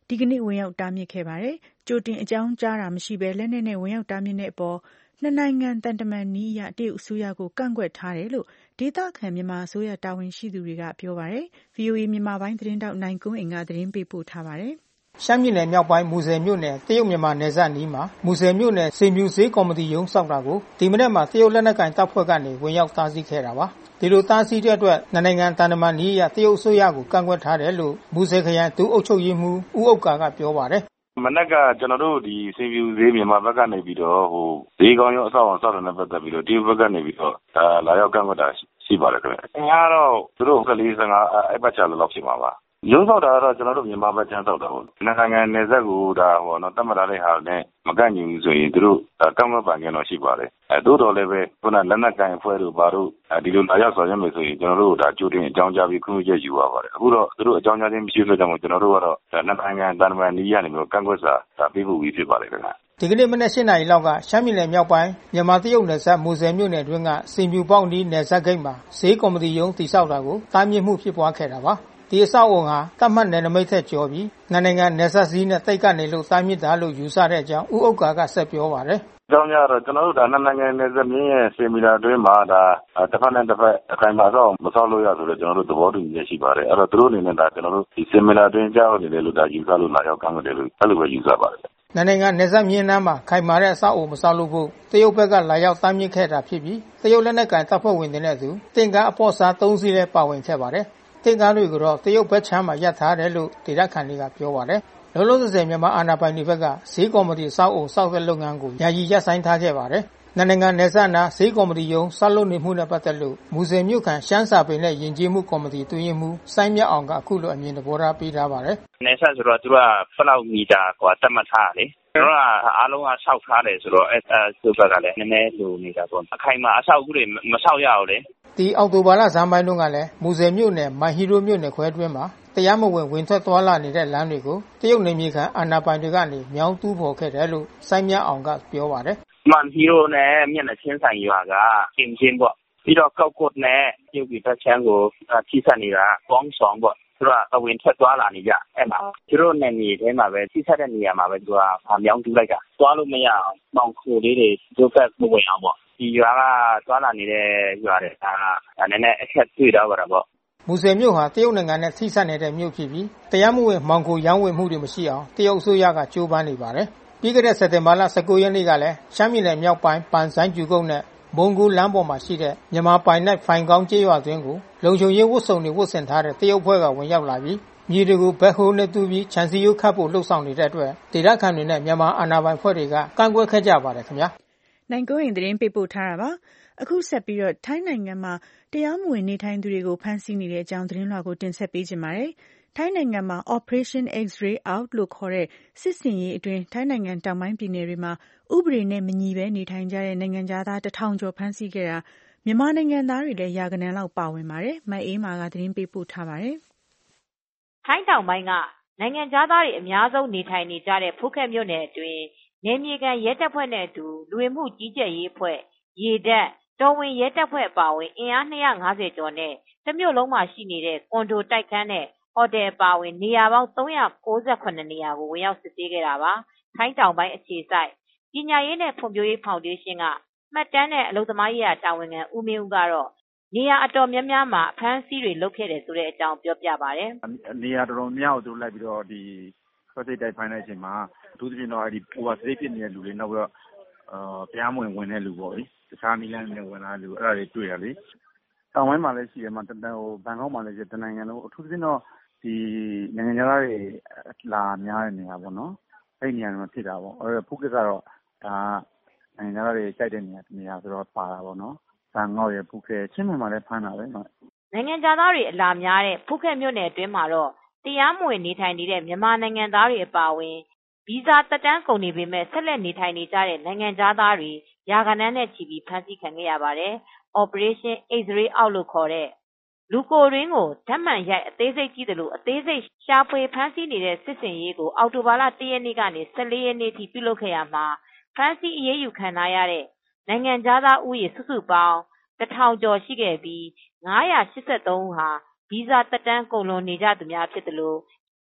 ဒီကနေ့ဝင်ရောက်တားမြစ်ခဲ့ပါတယ်။ကြိုတင်အကြောင်းကြားတာမရှိဘဲလက်နက်နဲ့ဝင်ရောက်တားမြစ်တဲ့အပေါ်နှစ်နိုင်ငံတန်တမန်နည်းအရတရုတ်အစိုးရကိုကန့်ကွက်ထားတယ်လို့ဒေသခံမြန်မာအစိုးရတာဝန်ရှိသူတွေကပြောပါတယ်။ ဗွီအိုအေမြန်မာပိုင်းသတင်းထောက်နိုင်ကွန်းအိမ်ကသတင်းပေးပို့ထားပါတယ်။ရှမ်းပြည်နယ်မြောက်ပိုင်းမူဆယ်မြို့နယ်တရုတ်မြန်မာနယ်စပ်အနီးမှာမူဆယ်မြို့နယ်စိန်ဖြူဈေးကော်မတီရုံးဆောက်တာကိုဒီမနေ့မှာတရုတ်လက်နက်ကိုင်တပ်ဖွဲ့ကနေဝင်ရောက်တားဆီးခဲ့တာပါ။ဒီလိုတားဆီးတဲ့အတွက်နှစ်နိုင်ငံတန်တမန်နည်းအရတရုတ်အစိုးရကိုကန့်ကွက်ထားတယ်လို့မူဆယ်ခရိုင်ဒုအုပ်ချုပ်ရေးမှူးဦးဥက္ကာကပြောပါတယ်။မနက်ကကျွန်တော်တို့ဒီစိန်ဖြူဈေးမြန်မာဘက်ကနေပြီးတော့ဟိုဈေးကောင်းရောအဆောက်အအုံဆောက်တာနဲ့ပတ်သက်ပြီးတော့တရုတ်ဘက်ကနေပြီးတော့ဒါလာရောက်ကန့်ကွက်တာရှိပါတယ်ခင်ဗျ။အဲကတော့သူတို့ကလေးစင်ကအဲ့ပတ်ချလောက်ဖြစ်မှာပါ။ရုံးဆောက်တာကတော့ကျွန်တော်တို့မြန်မာဘက်ချမ်းဆောက်တာပေါ့။နိုင်ငံနယ်စပ်ကိုဒါဟိုနော်တတ်မှတ်ထားတဲ့ဟာနဲ့မကန့်ညီဘူးဆိုရင်သူတို့ကန့်ကွက်ပန်ကျင်တော့ရှိပါတယ်။အဲတိုးတော်လည်းပဲခုနလက်နက်ကိုင်အဖွဲ့တို့ဘာတို့ဒီလိုလာရောက်ဆောင်ရွက်မယ်ဆိုရင်ကျွန်တော်တို့ဒါကြိုတင်အကြောင်းကြားပြီးခွင့်ပြုချက်ယူရပါတယ်။အခုတော့သူတို့အကြောင်းကြားခြင်းမရှိတဲ့ကြောင့်ကျွန်တော်တို့ကတော့နိုင်ငံတန်တမန်နည်းရနေပြီးကန့်ကွက်စာဒါပေးဖို့ပြီးဖြစ်ပါတယ်ခင်ဗျ။ဒီကနေ့မနက် ရှစ်နာရီလောက်ကရှမ်းပြည်နယ်မြောက်ပိုင်းမြန်မာတရုတ်နယ်စပ်မူဆယ်မြို့နယ်အတွင်းကစိန်ဖြူပေါက်နီးနယ်စပ်ဂိတ်မှာဈေးကော်မတီရုံးတည်ဆောက်တာကိုတားမြစ်မှုဖြစ်ပွားခဲ့တာပါ။ဒီအဆောက်အအုံဟာတတ်မှတ်နယ်နိမိတ်ထက်ကျော်ပြီးနိုင်ငံနယ်စပ်စည်းနဲ့တိတ်ကနေလို့တားမြစ်တာလို့ယူဆတဲ့အကြောင်းဦးဥက္ကာကဆက်ပြောပါတယ်။အကြောင်းများတော့ကျွန်တော်တို့ဒါနိုင်ငံနယ်စပ်မြင်းရဲ့စင်မီတာအတွင်းမှာဒါတစ်ဖက်နဲ့တစ်ဖက်အခိုင်အမာတော့မဆောက်လို့ရဆိုတော့ကျွန်တော်တို့သဘောတူညီချက်ရှိပါတယ်အဲ့တော့သူတို့အနေနဲ့ဒါကျွန်တော်တို့ဒီစင်မီတာအတွင်းကြောက်နေတယ်လို့ဒါယူဆလို့လာရောက်ကန့်ကွက်တယ်လို့အဲ့လိုပဲယူဆပါတယ်နိုင်ငံနယ်စပ်မြင်းနှမ်းမှာခိုင်မာတဲ့အဆောက်အအုံမဆောက်လို့ဖို့တရုတ်ဘက်ကလာရောက်တားမြစ်ခဲ့တာဖြစ်ပြီးတရုတ်လက်နက်ကိုင်တပ်ဖွဲ့ဝင်တွေနဲ့အတူတင်ကားအပေါ်စားသုံးစီးလည်းပါဝင်ခဲ့ပါတယ်တင်ကားတွေကိုတော့တရုတ်ဘက်ချမ်းမှာရပ်ထားတယ်လို့ဒေသခံတွေကပြောပါတယ်လုံးလုံးစဲမြန်မာအာဏာပိုင်တွေဘက်ကဈေးကော်မတီစောက်အုံစောက်တဲ့လုပ်ငန်းကိုယာယီရပ်ဆိုင်းထားခဲ့ပါတယ်။နိုင်ငံနယ်စပ်နာဈေးကော်မတီရုံးဆောက်လုပ်နေမှုနဲ့ပတ်သက်လို့မူဆယ်မြို့ခံရှမ်းစာပေနဲ့ယဉ်ကျေးမှုကော်မတီတွင်းမှုစိုင်းမြတ်အောင်ကအခုလိုအမြင်သဘောထားပေးထားပါတယ်။နယ်စပ်ဆိုတော့သူကဖလောက်မီတာကွာတတ်မှတ်ထားတယ်။ကျွန်တော်ကအားလုံးကဆောက်ထားတယ်ဆိုတော့အဲသူဘက်ကလည်းနည်းနည်းလိုနေတာပေါ့။အခိုင်မှာအဆောက်အဦတွေမဆောက်ရအောင်လေ။ဒီအောက်တိုဘာလဇန်ပိုင်းတုန်းကလည်းမူဆယ်မြို့နယ်မိုင်ဟီရိုမြို့နယ်ခွဲအတွင်းမှာတရားမဝင်ဝင်ထွက်သွားလာနေတဲ့လမ်းတွေကိုတရုတ်နေမြေခံအာဏာပိုင်တွေကနေမြောင်းတူးဖော်ခဲ့တယ်လို့စိုင်းမြအောင်ကပြောပါတယ်။မန်ဟီရိုနဲ့မျက်နှာချင်းဆိုင်ရွာကကျင်းချင်းပေါ့ပြီးတော့ကောက်ကွတ်နဲ့တရုတ်ပြည်သက်ချမ်းကိုထိစပ်နေတာပေါင်းဆောင်ပေါ့သူကအဝင်ထွက်သွားလာနေကြအဲ့မှာသူတို့နယ်မြေထဲမှာပဲထိစပ်တဲ့နေရာမှာပဲသူကမြောင်းတူးလိုက်တာသွားလို့မရအောင်မောင်ခိုလေးတွေသူကမဝင်အောင်ပေါ့ဒီရွာကသွားလာနေတဲ့ရွာတွေဒါကနည်းနည်းအခက်တွေ့တော့ပါတော့မူဆယ်မြို့ဟာတရုတ်နိုင်ငံနဲ့ထိစပ်နေတဲ့မြို့ဖြစ်ပြီးတရားမဝင်မှောင်ခိုရောင်းဝယ်မှုတွေမရှိအောင်တရုတ်အစိုးရကကြိုးပမ်းနေပါတယ်။ပြီးခဲ့တဲ့စက်တင်ဘာလ ၁၉ ရက်နေ့ကလည်းရှမ်းပြည်နယ်မြောက်ပိုင်းပန်ဆိုင်းကျူကုန်းနဲ့မုံကူလမ်းပေါ်မှာရှိတဲ့မြန်မာပိုင်နဲ့ဖိုင်ကောင်းကျေးရွာတွင်ကိုလုံခြုံရေးဝတ်စုံတွေဝတ်ဆင်ထားတဲ့တရုတ်ဖွဲ့ကဝင်ရောက်လာပြီးမြေတွေကိုဘက်ဟိုးနဲ့တူးပြီးခြံစည်းရိုးခတ်ဖို့လှုံ့ဆော်နေတဲ့အတွက်ဒေသခံတွေနဲ့မြန်မာအာဏာပိုင်ဖွဲ့တွေကကန့်ကွက်ခဲ့ကြပါတယ်ခင်ဗျာ။နိုင်ကိုရင်သတင်းပေးပို့ထားတာပါ။အခုဆက်ပြီးတော့ထိုင်းနိုင်ငံမှာတရားမဝင်နေထိုင်သူတွေကိုဖမ်းဆီးနေတဲ့အကြောင်းသတင်းလွှာကိုတင်ဆက်ပေးကြပါမယ်။ထိုင်းနိုင်ငံမှာ Operation X-ray Out လို့ခေါ်တဲ့စစ်ဆင်ရေးအတွင်းထိုင်းနိုင်ငံတောင်ပိုင်းပြည်နယ်တွေမှာဥပဒေနဲ့မညီဘဲနေထိုင်ကြတဲ့နိုင်ငံသားတစ်ထောင်ကျော်ဖမ်းဆီးခဲ့တာမြန်မာနိုင်ငံသားတွေလည်းရာဂဏန်းလောက်ပါဝင်ပါတယ်။မအေးမာကသတင်းပေးပို့ထားပါတယ်။ထိုင်းတောင်ပိုင်းကနိုင်ငံသားတွေအများဆုံးနေထိုင်နေကြတဲ့ဖူးခက်မြို့နယ်အတွင်းနယ်မြေခံရဲတပ်ဖွဲ့နဲ့အတူလူဝင်မှုကြီးကြပ်ရေးအဖွဲ့ရေတပ်တော်ဝင်ရဲတပ်ဖွဲ့အပါအဝင်အင်အား၂၅၀ကျော်နဲ့တမြို့လုံးမှာရှိနေတဲ့ကွန်ဒိုတိုက်ခန်းနဲ့ဟိုတယ်အပါအဝင်နေရာပေါင်း၃၉၇နေရာကိုဝင်ရောက်စစ်ဆေးခဲ့တာပါ။ထိုင်းတောင်ပိုင်းအခြေစိုက်ပညာရေးနဲ့ဖွံ့ဖြိုးရေးဖောင်ဒေးရှင်းကမှတ်တမ်းနဲ့အလုပ်သမားရေးရာတာဝန်ခံဦးမင်းဦးကတော့နေရာအတော်များများမှာအဖမ်းဆီးတွေလုပ်ခဲ့တယ်ဆိုတဲ့အကြောင်းပြောပြပါတယ်။နေရာတော်တော်များကိုသူတို့လိုက်ပြီးတော့ဒီဖက်စစ်တိုက်ဖိုင်းတဲ့အချိန်မှာအထူးသဖြင့်တော့အဲဒီ overstay ဖြစ်နေတဲ့လူတွေနောက်ပြီးတော့အာတရားမဝင်ဝင်တဲ့လူပေါ့လေတခြားနည်းလမ်းနဲ့ဝင်လာတဲ့လူအဲ့ဒါတွေတွေ့ရလေတောင်ပိုင်းမှာလည်းရှိတယ်မှာတန်ဟိုဘန်ကောက်မှာလည်းရှိတယ်တနိုင်ငံလုံးအထူးသဖြင့်တော့ဒီနိုင်ငံသားတွေလာများတဲ့နေရာပေါ့နော်အဲ့ဒီနေရာတွေမှာဖြစ်တာပေါ့အဲ့ဖူးကကတော့ဒါနိုင်ငံသားတွေကြိုက်တဲ့နေရာနေရာဆိုတော့ပါတာပေါ့နော်ဘန်ကောက်ရဲ့ဖူးကချင်းမြန်မာလည်းဖမ်းတာပဲနော်နိုင်ငံသားတွေအလာများတဲ့ဖူးခက်မြို့နယ်အတွင်းမှာတော့တရားမဝင်နေထိုင်နေတဲ့မြန်မာနိုင်ငံသားတွေအပါအဝင်ဗီဇာတက်တန်းကုန်နေပေမဲ့ဆက်လက်နေထိုင်နေကြတဲ့နိုင်ငံသားတွေရာဂဏန်းနဲ့ချီပြီးဖမ်းဆီးခံခဲ့ရပါတယ်။ Operation X-ray Out လို့ခေါ်တဲ့လူကိုရင်းကိုဓာတ်မှန်ရိုက်အသေးစိတ်ကြည့်တယ်လို့အသေးစိတ်ရှာဖွေဖမ်းဆီးနေတဲ့စစ်စင်ရေးကိုအောက်တိုဘာလ၁ရက်နေ့ကနေ၁၄ရက်နေ့ထိပြုလုပ်ခဲ့ရမှာဖမ်းဆီးအရေးယူခံထားရတဲ့နိုင်ငံသားဦးရေစုစုပေါင်းတစ်ထောင်ကျော်ရှိခဲ့ပြီး၅၈၃ဦးဟာဗီဇာတက်တန်းကုန်လွန်နေကြသူများဖြစ်တယ်လို့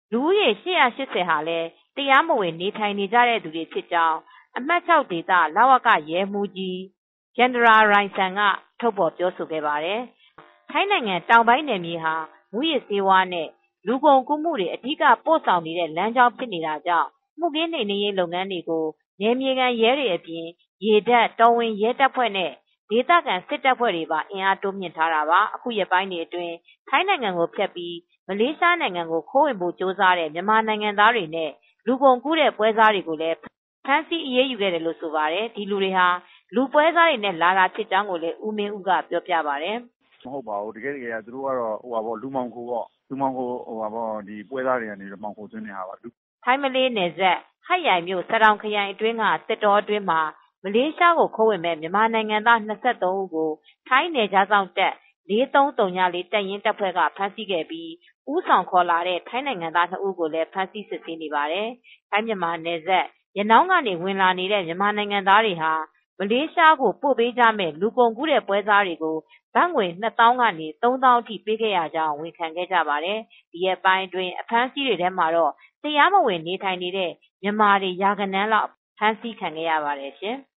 လူဦးရေ၈၈၀ဟာလည်းတရားမဝင်နေထိုင်နေကြတဲ့သူတွေဖြစ်ကြောင်းအမှတ်၆ဒေသလဝကရဲမှူးကြီးဂျန်ဒရာရိုင်ဆန်ကထုတ်ဖော်ပြောဆိုခဲ့ပါတယ်။ထိုင်းနိုင်ငံတောင်ပိုင်းနယ်မြေဟာမူရစ်ဆေးဝါးနဲ့လူကုန်ကူးမှုတွေအဓိကပို့ဆောင်နေတဲ့လမ်းကြောင်းဖြစ်နေတာကြောင့်မှုခင်းနှိမ်နင်းရေးလုပ်ငန်းတွေကိုနယ်မြေခံရဲတွေအပြင်ရေတပ်တော်ဝင်ရဲတပ်ဖွဲ့နဲ့ဒေသခံစစ်တပ်ဖွဲ့တွေပါအင်အားတိုးမြင့်ထားတာပါ။အခုရက်ပိုင်းတွေအတွင်းထိုင်းနိုင်ငံကိုဖျက်ပြီးမလေးရှားနိုင်ငံကိုခိုးဝင်ဖို့ကြိုးစားတဲ့မြန်မာနိုင်ငံသားတွေနဲ့လူကုန်ကူးတဲ့ပွဲစားတွေကိုလည်းဖမ်းဆီးအရေးယူခဲ့တယ်လို့ဆိုပါတယ်။ဒီလူတွေဟာလူပွဲစားတွေနဲ့လာတာဖြစ်ကြောင်းကိုလည်းဦးမင်းဦးကပြောပြပါတယ်။မဟုတ်ပါဘူးတကယ်တကယ်သူတို့ကတော့ဟိုပါပေါ့လူမောင်ခိုပေါ့လူမောင်ခိုဟိုပါပေါ့ဒီပွဲစားတွေကနေမောင်ခိုသွင်းနေတာပါထိုင်းမလေးနယ်စပ်ဟတ်ရိုင်မြို့စတောင်ခရိုင်အတွင်းကစစ်တောအတွင်းမှာမလေးရှားကိုခိုးဝင်မဲ့မြန်မာနိုင်ငံသား၂၃ဦးကိုထိုင်းနယ်ခြားစောင့်တပ်လေးသုံးသုံးလေးတပ်ရင်းတပ်ဖွဲ့ကဖမ်းဆီးခဲ့ပြီးဦးဆောင်ခေါ်လာတဲ့ထိုင်းနိုင်ငံသား၂ဦးကိုလည်းဖမ်းဆီးစစ်ဆေးနေပါတယ်။ထိုင်းမြန်မာနယ်စပ်ရနောင်းကနေဝင်လာနေတဲ့မြန်မာနိုင်ငံသားတွေဟာမလေးရှားကိုပို့ပေးကြမဲ့လူကုန်ကူးတဲ့ပွဲစားတွေကိုဘတ်ငွေနှစ်သောင်းကနေသုံးသောင်းအထိပေးခဲ့ရကြောင်းဝန်ခံခဲ့ကြပါတယ်။ဒီရက်ပိုင်းအတွင်းအဖမ်းဆီးတွေထဲမှာတော့တရားမဝင်နေထိုင်နေတဲ့မြန်မာတွေရာဂဏန်းလောက်ဖမ်းဆီးခံခဲ့ရပါတယ်ရှင်။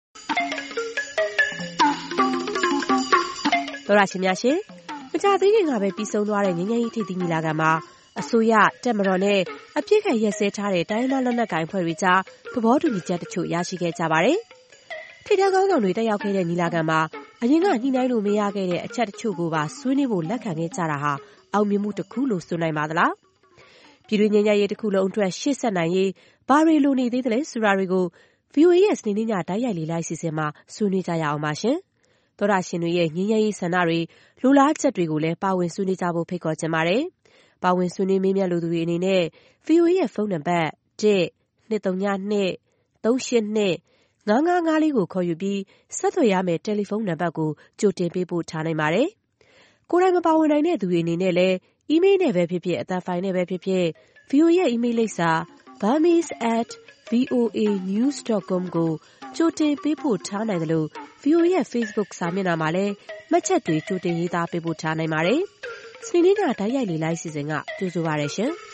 သောရရှင်များရှင်မကြသေးခင်ကပဲပြီးဆုံးသွားတဲ့ငြိမ်းချမ်းရေးထိပ်သီးညီလာခံမှာအစိုးရတပ်မတော်နဲ့အပြစ်ခတ်ရက်စဲထားတဲ့တိုင်းရင်းသားလက်နက်ကိုင်အဖွဲ့တွေကြားသဘောတူညီချက်တချို့ရရှိခဲ့ကြပါတယ်။ထိပ်တန်းခေါင်းဆောင်တွေတက်ရောက်ခဲ့တဲ့ညီလာခံမှာအရင်ကညှိနှိုင်းလို့မရခဲ့တဲ့အချက်တချို့ကိုပါဆွေးနွေးဖို့လက်ခံခဲ့ကြတာဟာအောင်မြင်မှုတစ်ခုလို့ဆိုနိုင်ပါသလား။ပြည်တွင်းငြိမ်းချမ်းရေးတစ်ခုလုံးအတွက်ရှေ့ဆက်နိုင်ရေးဘာတွေလိုနေသေးသလဲဆိုတာတွေကို ဗွီအိုအေ ရဲ့စနေနေ့ညတိုက်ရိုက်လေ့လာအစီအစဉ်မှာဆွေးနွေးကြရအောင်ပါရှင်။သောတာရှင်တွေရဲ့ငြိမ်းချမ်းရေးဆန္ဒတွေလိုလားချက်တွေကိုလည်းပါဝင်ဆွေးနွေးကြဖို့ဖိတ်ခေါ်ချင်ပါတယ်။ပါဝင်ဆွေးနွေးမေးမြန်းလိုသူတွေအနေနဲ့ ဗွီအိုအေ ရဲ့ဖုန်းနံပါတ်၁ ၂၃၂ ၃၈၂ ၅၅၅လေးကိုခေါ်ယူပြီးဆက်သွယ်ရမယ့်တယ်လီဖုန်းနံပါတ်ကိုကြိုတင်ပေးပို့ထားနိုင်ပါတယ်။ကိုယ်တိုင်မပါဝင်နိုင်တဲ့သူတွေအနေနဲ့လည်းအီးမေးလ်နဲ့ပဲဖြစ်ဖြစ်အသံဖိုင်နဲ့ပဲဖြစ်ဖြစ် ဗွီအိုအေ ရဲ့အီးမေးလ်လိပ်စာ burmese at voa news dot com ကိုကြိုတင်ပေးပို့ထားနိုင်တယ်လို့ ဗွီအိုအေ ရဲ့ Facebook စာမျက်နှာမှာလည်းမှတ်ချက်တွေကြိုတင်ရေးသားပေးပို့ထားနိုင်ပါတယ်။စနေနေ့ကတိုက်ရိုက်လေ့လာအစီအစဉ်ကကြိုဆိုပါရရှင်။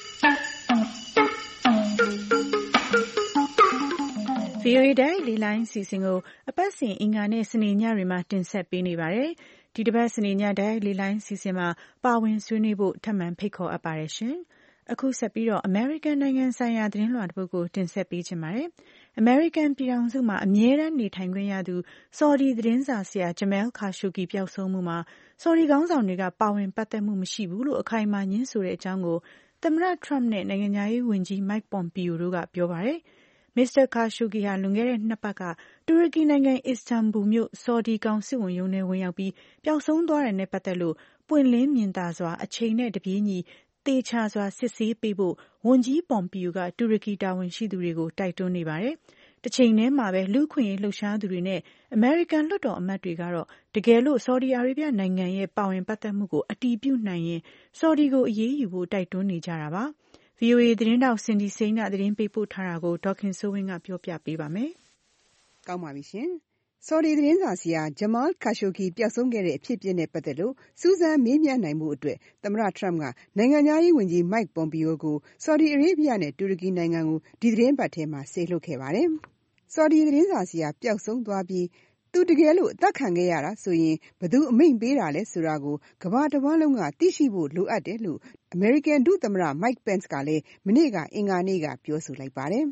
ဗွီအိုအေတိုင်းလေလိုင်းစီစဉ်ကိုအပတ်စဉ်အင်္ဂါနဲ့စနေညတွေမှာတင်ဆက်ပေးနေပါတယ်။ဒီတစ်ပတ်စနေညတိုင်းလေလိုင်းစီစဉ်မှာပါဝင်ဆွေးနွေးဖို့ထပ်မံဖိတ်ခေါ်အပ်ပါတယ်ရှင်။အခုဆက်ပြီးတော့ American နိုင်ငံဆိုင်ရာသတင်းလွှာတစ်ပုဒ်ကိုတင်ဆက်ပေးချင်ပါတယ်။ American ပြည်ထောင်စုမှာအမြဲတမ်းနေထိုင်ခွင့်ရသူ Saudi သတင်းစာဆရာ Jamal Khashoggi ပျောက်ဆုံးမှုမှာ Saudi ခေါင်းဆောင်တွေကပါဝင်ပတ်သက်မှုမရှိဘူးလို့အခိုင်အမာညင်းဆိုတဲ့အကြောင်းကိုသမ္မတ Trump နဲ့နိုင်ငံခြားရေးဝန်ကြီး Mike Pompeo တို့ကပြောပါတယ်။ မစ္စတာ Khashoggi ဟာလွန်ခဲ့တဲ့နှစ်ပတ်ကတူရကီနိုင်ငံအစ္စတန်ဘူမြို့ Saudi ကောင်စစ်ဝန်ရုံးထဲဝင်ရောက်ပြီးပျောက်ဆုံးသွားတဲ့နဲ့ပတ်သက်လို့ပွင့်လင်းမြင်သာစွာအချိန်နဲ့တပြေးညီသေချာစွာစစ်ဆေးပေးဖို့ဝန်ကြီး Pompeo ကတူရကီတာဝန်ရှိသူတွေကိုတိုက်တွန်းနေပါတယ်။တချိန်တည်းမှာပဲလူ့အခွင့်အရေးလှုပ်ရှားသူတွေနဲ့အမေရိကန်လွှတ်တော်အမတ်တွေကတော့တကယ်လို့ Saudi Arabia နိုင်ငံရဲ့ပါဝင်ပတ်သက်မှုကိုအတည်ပြုနိုင်ရင် Saudi ကိုအရေးယူဖို့တိုက်တွန်းနေကြတာပါ။ ဗွီအိုအေသတင်းတောက် Cindy Saine ကသတင်းပေးပို့ထားတာကိုဒေါ်ခင်စိုးဝင်းကပြောပြပေးပါမယ်။ကောင်းပါပြီရှင်။ Saudi သတင်းစာဆရာ Jamal Khashoggi ပျောက်ဆုံးခဲ့တဲ့အဖြစ်အပျက်နဲ့ပတ်သက်လို့စူးစမ်းမေးမြန်းနိုင်မှုအတွက်သမ္မတ Trump ကနိုင်ငံခြားရေးဝန်ကြီး Mike Pompeo ကို Saudi Arabia နဲ့တူရကီနိုင်ငံကိုဒီသတင်းပတ်ထဲမှာစေလွှတ်ခဲ့ပါတယ်။ Saudi သတင်းစာဆရာပျောက်ဆုံးသွားပြီးသူတကယ်လို့အသက်ခံခဲ့ရတာဆိုရင်ဘယ်သူအမိန့်ပေးတာလဲဆိုတာကိုကမ္ဘာတဝန်းလုံးကသိရှိဖို့လိုအပ်တယ်လို့အမေရိကန်ဒုသမ္မတ Mike Pence ကလည်းမနေ့ကအင်္ဂါနေ့ကပြောဆိုလိုက်ပါတယ်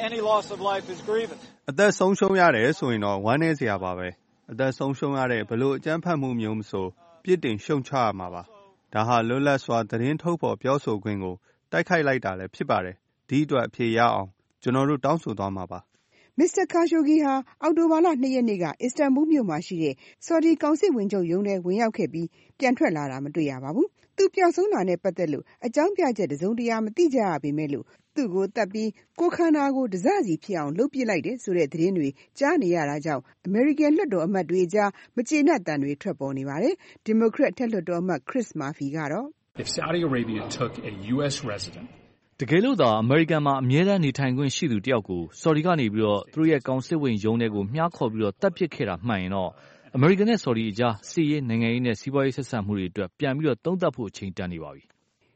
အသက်ဆုံးရှုံးရတယ်ဆိုရင်တော့ဝမ်းနည်းစရာပါပဲ။အသက်ဆုံးရှုံးရတဲ့ဘလို့အကြမ်းဖက်မှုမျိုးမဆိုပြစ်တင်ရှုံချရမှာပါ။ဒါဟာလွတ်လပ်စွာသတင်းထုတ်ဖော်ပြောဆိုခွင့်ကိုတိုက်ခိုက်လိုက်တာလည်းဖြစ်ပါတယ်။ဒီအတွက်အဖြေရအောင်ကျွန်တော်တို့တောင်းဆိုသွားမှာပါ။မစ္စတာ Khashoggi ဟာအောက်တိုဘာလ၂ရက်နေ့ကအစ္စတန်ဘူမြို့မှာရှိတဲ့ Saudi ကောင်စစ်ဝန်ချုပ်ရုံးထဲဝင်ရောက်ခဲ့ပြီးပြန်ထွက်လာတာမတွေ့ရပါဘူး။သူပျောက်ဆုံးတာနဲ့ပတ်သက်လို့အကြောင်းပြချက်တစုံတရာမသိကြရပေမဲ့လို့သူ့ကိုတတ်ပြီးကိုယ်ခန္ဓာကိုတစစီဖြစ်အောင်လုပ်ပစ်လိုက်တယ်ဆိုတဲ့သတင်းတွေကြားနေရတာကြောင့်အမေရိကန်လွှတ်တော်အမတ်တွေကြားမကျေနပ်သံတွေထွက်ပေါ်နေပါတယ်။ ဒီမိုကရက်အထက်လွှတ်တော်အမတ် Chris Murphy ကတော့ If Saudi Arabia took a U S resident တကယ်လို့သာအမေရိကန်မှာအမြဲတမ်းနေထိုင်ခွင့်ရှိသူတယောက်ကို Saudi ကနေပြီးတော့သူတို့ရဲ့ကောင်စစ်ဝင်ရုံးထဲကိုမြှားခေါ်ပြီးတော့တပ်ပစ်ခဲ့တာမှန်ရင်တော့အမေရိကန်နဲ့ Saudi အကြားစစ်ရေးနိုင်ငံရေးနဲ့စီးပွားရေးဆက်ဆံမှုတွေအတွက်ပြန်ပြီးတော့သုံးသပ်ဖို့အချိန်တန်နေပါပြီ။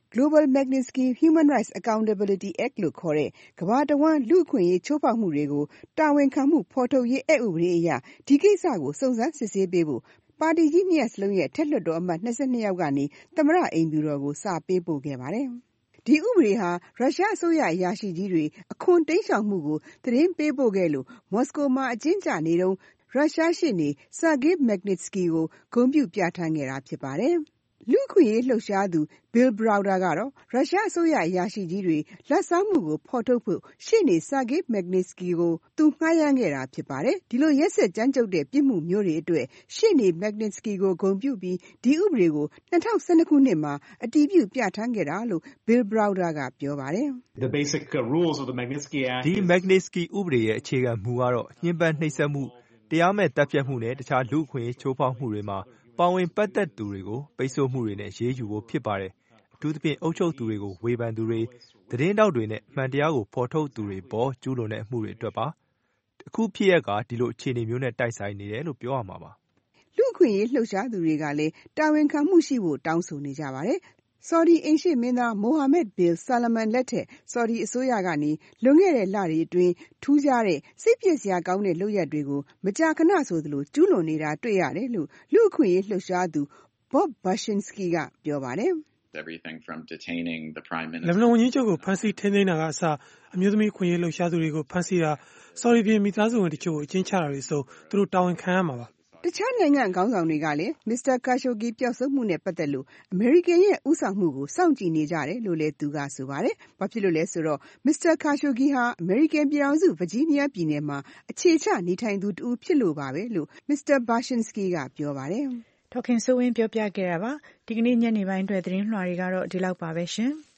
Global Magnitsky Human Rights Accountability Act လို့ခေါ်တဲ့ကမ္ဘာတဝန်းလူ့အခွင့်အရေးချိုးဖောက်မှုတွေကိုတာဝန်ခံမှုဖော်ထုတ်ရေးအက်ဥပဒေအရဒီကိစ္စကိုစုံစမ်းစစ်ဆေးပေးဖို့ပါတီကြီးနှစ်ရပ်စလုံးရဲ့ထက်လွှတ်တော်အမတ်၂၂ယောက်ကနေသမ္မတအိမ်ဖြူတော်ကိုစာပေးပို့ခဲ့ပါတယ်။ဒီဥပဒေဟာရုရှားအစိုးရအရာရှိကြီးတွေအခွန်တိမ်းရှောင်မှုကိုသတင်းပေးပို့ခဲ့လို့မော်စကိုမှာအကျဉ်းချနေတုန်းရုရှားရှေ့နေ Sergei Magnitsky ကိုဂုဏ်ပြုပြဋ္ဌာန်းခဲ့တာဖြစ်ပါတယ်။လူ့အခွင့်အရေးလှုပ်ရှားသူ Bill Browder ကတော့ရုရှားအစိုးရအရာရှိကြီးတွေလက်စားမှုကိုဖော်ထုတ်ဖို့ရှေ့နေ Sergei Magnitsky ကိုသူငှားရမ်းခဲ့တာဖြစ်ပါတယ်။ဒီလိုရက်စက်ကြမ်းကြုတ်တဲ့ပြစ်မှုမျိုးတွေအတွက်ရှေ့နေ Magnitsky ကိုဂုဏ်ပြုပြီးဒီဥပဒေကို၂၀၁၂ခုနှစ်မှာအတည်ပြုပြဋ္ဌာန်းခဲ့တာလို့ Bill Browder ကပြောပါတယ်။ The basic rules of the Magnitsky Act ဒီ Magnitsky ဥပဒေရဲ့အခြေခံမူကတော့ညှဉ်းပန်းနှိပ်စက်မှုတရားမဲ့တပ်ဖြတ်မှုနဲ့တခြားလူ့အခွင့်အရေးချိုးဖောက်မှုတွေမှာပါဝင်ပတ်သက်သူတွေကိုပိတ်ဆို့မှုတွေနဲ့ရေးယူဖို့ဖြစ်ပါတယ်။အထူးသဖြင့်အုပ်ချုပ်သူတွေကိုဝေဖန်သူတွေသတင်းတောက်တွေနဲ့မှန်တရားကိုဖော်ထုတ်သူတွေပေါ်ကျူးလွန်တဲ့အမှုတွေအတွက်ပါ။အခုဖြစ်ရကဒီလိုအခြေအနေမျိုးနဲ့တိုက်ဆိုင်နေတယ်လို့ပြောရမှာပါ။လူ့အခွင့်အရေးလှုပ်ရှားသူတွေကလည်းတာဝန်ခံမှုရှိဖို့တောင်းဆိုနေကြပါတယ်။ဆော်ဒီအိမ်ရှေ့မင်းသား Mohammed bin Salman လက်ထက်ဆော်ဒီအစိုးရကနေလွန်ခဲ့တဲ့လတွေအတွင်းထူးခြားတဲ့စိတ်ပျက်စရာကောင်းတဲ့လုပ်ရပ်တွေကိုမကြာခဏဆိုသလိုကျူးလွန်နေတာတွေ့ရတယ်လို့လူ့အခွင့်အရေးလှုပ်ရှားသူ Bob Bashinsky ကပြောပါတယ်။ Everything from detaining the prime minister လက်ဘနွန်ဝန်ကြီးချုပ်ကိုဖမ်းဆီးထိန်းသိမ်းတာကအစအမျိုးသမီးအခွင့်အရေးလှုပ်ရှားသူတွေကိုဖမ်းဆီးတာဆော်ဒီပြည်မိသားစုဝင်တချို့ကိုအကျဉ်းချတာတွေဆိုသူတို့တာဝန်ခံရမှာပါတခြားနိုင်ငံခေါင်းဆောင်တွေကလည်းမစ္စတာကာရှိုဂီပျောက်ဆုံးမှုနဲ့ပတ်သက်လို့အမေရိကန်ရဲ့ဥဆောင်မှုကိုစောင့်ကြည့်နေကြတယ်လို့လည်းသူကဆိုပါတယ်။ဘာဖြစ်လို့လဲဆိုတော့မစ္စတာကာရှိုဂီဟာအမေရိကန်ပြည်ထောင်စုဗာဂျီးနီးယားပြည်နယ်မှာအခြေချနေထိုင်သူတူဖြစ်လို့ပါပဲလို့မစ္စတာဘာရှင်စကီကပြောပါတယ်။ထောက်ခင်စိုးဝင်းပြောပြခဲ့တာပါ။ဒီကနေ့ညနေပိုင်းအတွက်သတင်းလွှာတွေကတော့ဒီလောက်ပါပဲရှင်။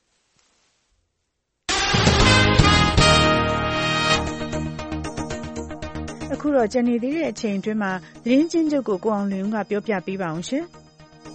အခုတော့ကြံနေသေးတဲ့အချိန်အတွင်းမှာသတင်းချင်းချုပ်ကိုကိုအောင်လွင်ဦးကပြောပြပေးပါအောင်ရှင်။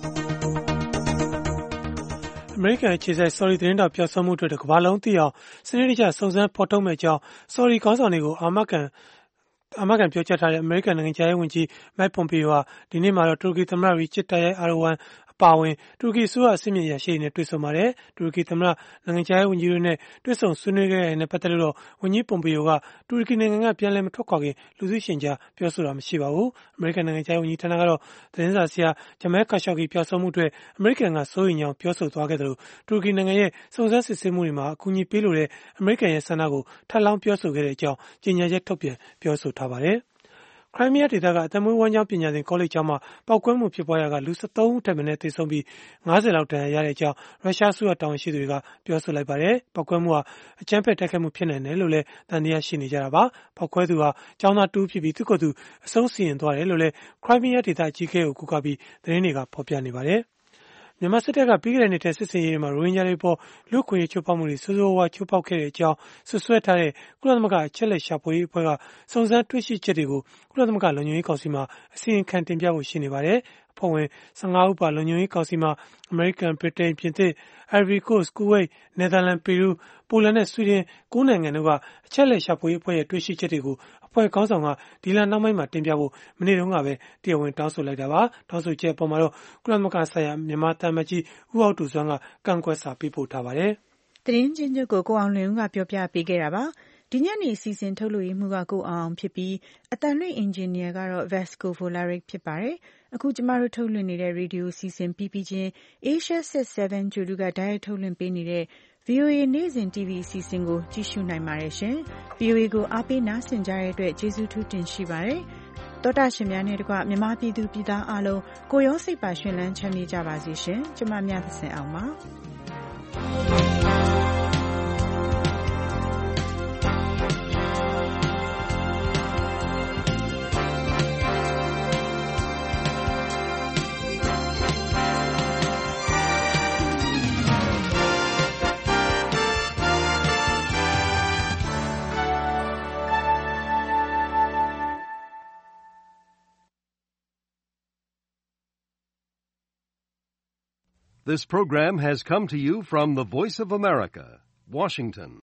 အမေရိကန်အခြေစိုက် Sorry သတင်းတောက်ပျောက်ဆုံးမှုအတွက်ကမ္ဘာလုံးသိအောင်စနစ်တကျစုံစမ်းဖော်ထုတ်မယ့်အကြောင်း Sorry ခေါင်းဆောင်တွေကိုအာမခံအာမခံပြောကြားထားတဲ့အမေရိကန်နိုင်ငံခြားရေးဝန်ကြီး Mike Pompeo ဟာဒီနေ့မှာတော့တူရကီသမ္မတ Recep Tayyip Erdoganအပါအဝင်တူရကီအစိုးရအဆင့်မြင့်အရာရှိတွေနဲ့တွေ့ဆုံပါတယ်။တူရကီသမ္မတနိုင်ငံခြားရေးဝန်ကြီးတွေနဲ့တွေ့ဆုံဆွေးနွေးခဲ့တဲ့နဲ့ပတ်သက်လို့ဝန်ကြီး Pompeo ကတူရကီနိုင်ငံကပြန်လည်မထွက်ခွာခင်လူသိရှင်ကြားပြောဆိုတာမရှိပါဘူး။အမေရိကန်နိုင်ငံခြားရေးဝန်ကြီးဌာနကတော့သတင်းစာဆရာ Jamal Khashoggi ပျောက်ဆုံးမှုအတွက်အမေရိကန်ကစိုးရိမ်ကြောင်းပြောဆိုသွားခဲ့တယ်လို့တူရကီနိုင်ငံရဲ့စုံစမ်းစစ်ဆေးမှုတွေမှာအကူအညီပေးလိုတဲ့အမေရိကန်ရဲ့ဆန္ဒကိုထပ်လောင်းပြောဆိုခဲ့တဲ့အကြောင်းကြေညာချက်ထုတ်ပြန်ပြောဆိုထားပါတယ်။ခရိုင်းမီးယားဒေသကအသက်မွေးဝမ်းကျောင်းပညာသင်ကောလိပ်ကျောင်းမှာပောက်ကွဲမှုဖြစ်ပွားရာကလူ၁၃ဦးထက်မနည်းသေဆုံးပြီး၅၀လောက်ဒဏ်ရာရတဲ့အကြောင်းရုရှားအစိုးရတာဝန်ရှိသူတွေကပြောဆိုလိုက်ပါတယ်။ပောက်ကွဲမှုဟာအကြမ်းဖက်တိုက်ခိုက်မှုဖြစ်နိုင်တယ်လို့လည်းသံသယရှိနေကြတာပါ။ပောက်ကွဲသူဟာကျောင်းသားတူဖြစ်ပြီးသူ့ကိုယ်သူအဆုံးစီရင်သွားတယ်လို့လည်းခရိုင်းမီးယားဒေသအကြီးအကဲကိုကူကားပြီးသတင်းတွေကဖော်ပြနေပါတယ်။မြန်မာစစ်တပ်ကပြီးခဲ့တဲ့နှစ်ထဲစစ်စင်ရေးတွေမှာရိုဟင်ဂျာတွေပေါ်လူ့အခွင့်အရေးချိုးဖောက်မှုတွေဆိုးဆိုးဝါးဝါးချိုးဖောက်ခဲ့တဲ့အကြောင်းဆွဆွဲထားတဲ့ကုလသမဂ္ဂအချက်အလက်ရှာဖွေရေးအဖွဲ့ကစုံစမ်းတွေ့ရှိချက်တွေကိုကုလသမဂ္ဂလုံခြုံရေးကောင်စီမှာအစီရင်ခံတင်ပြဖို့ရှိနေပါတယ်။အဖွဲ့ဝင်၁၅ဦးပါလုံခြုံရေးကောင်စီမှာအမေရိကန်၊ဗြိတိန်၊ပြင်သစ်၊အိုင်ဗရီကို့စ်၊ကူဝိတ်၊နယ်သာလန်၊ပီရူး၊ပိုလန်နဲ့ဆွီဒင်၉နိုင်ငံတို့ကအချက်အလက်ရှာဖွေရေးအဖွဲ့ရဲ့တွေ့ရှိချက်တွေကိုအဖွဲ့ခေါင်းဆောင်ကဒီလနှောင်းပိုင်းမှာတင်ပြဖို့မနေ့တုန်းကပဲတရားဝင်တောင်းဆိုလိုက်တာပါ။တောင်းဆိုချက်အပေါ်မှာတော့ကုလသမဂ္ဂဆိုင်ရာမြန်မာသံအမတ်ကြီးဦးအောင်သူစွမ်းကကန့်ကွက်စာပေးပို့ထားပါတယ်။သတင်းချင်းချုပ်ကိုကိုအောင်လွင်ဦးကပြောပြပေးခဲ့တာပါ။ဒီညနေအစီအစဉ်ထုတ်လွှင့်မှုကကိုအောင်အောင်ဖြစ်ပြီးအတန်လွှင့်အင်ဂျင်နီယာကတော့ Vasco Volaric ဖြစ်ပါတယ်။အခုကျမတို့ထုတ်လွှင့်နေတဲ့ရေဒီယိုအစီအစဉ်ပြီးပြီးချင်း Asia Set 7 ဂြိုလ်တုကတိုက်ရိုက်ထုတ်လွှင့်ပေးနေတဲ့ ဗွီအိုအေ နေ့စဉ် တီဗီ အစီအစဉ်ကိုကြည့်ရှုနိုင်ပါတယ်ရှင်။ ဗွီအိုအေကိုအားပေးနားဆင်ကြတဲ့အတွက်ကျေးဇူးထူးတင်ရှိပါတယ်။သောတာရှင်များနဲ့တကွမြန်မာပြည်သူပြည်သားအားလုံးကိုရောစိတ်ပါရှင်လန်းချမ်းမြေ့ကြပါစေရှင်။ကျမမြတ်သစင်အောင်ပါ။ This program has come to you from the Voice of America, Washington.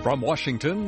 From Washington,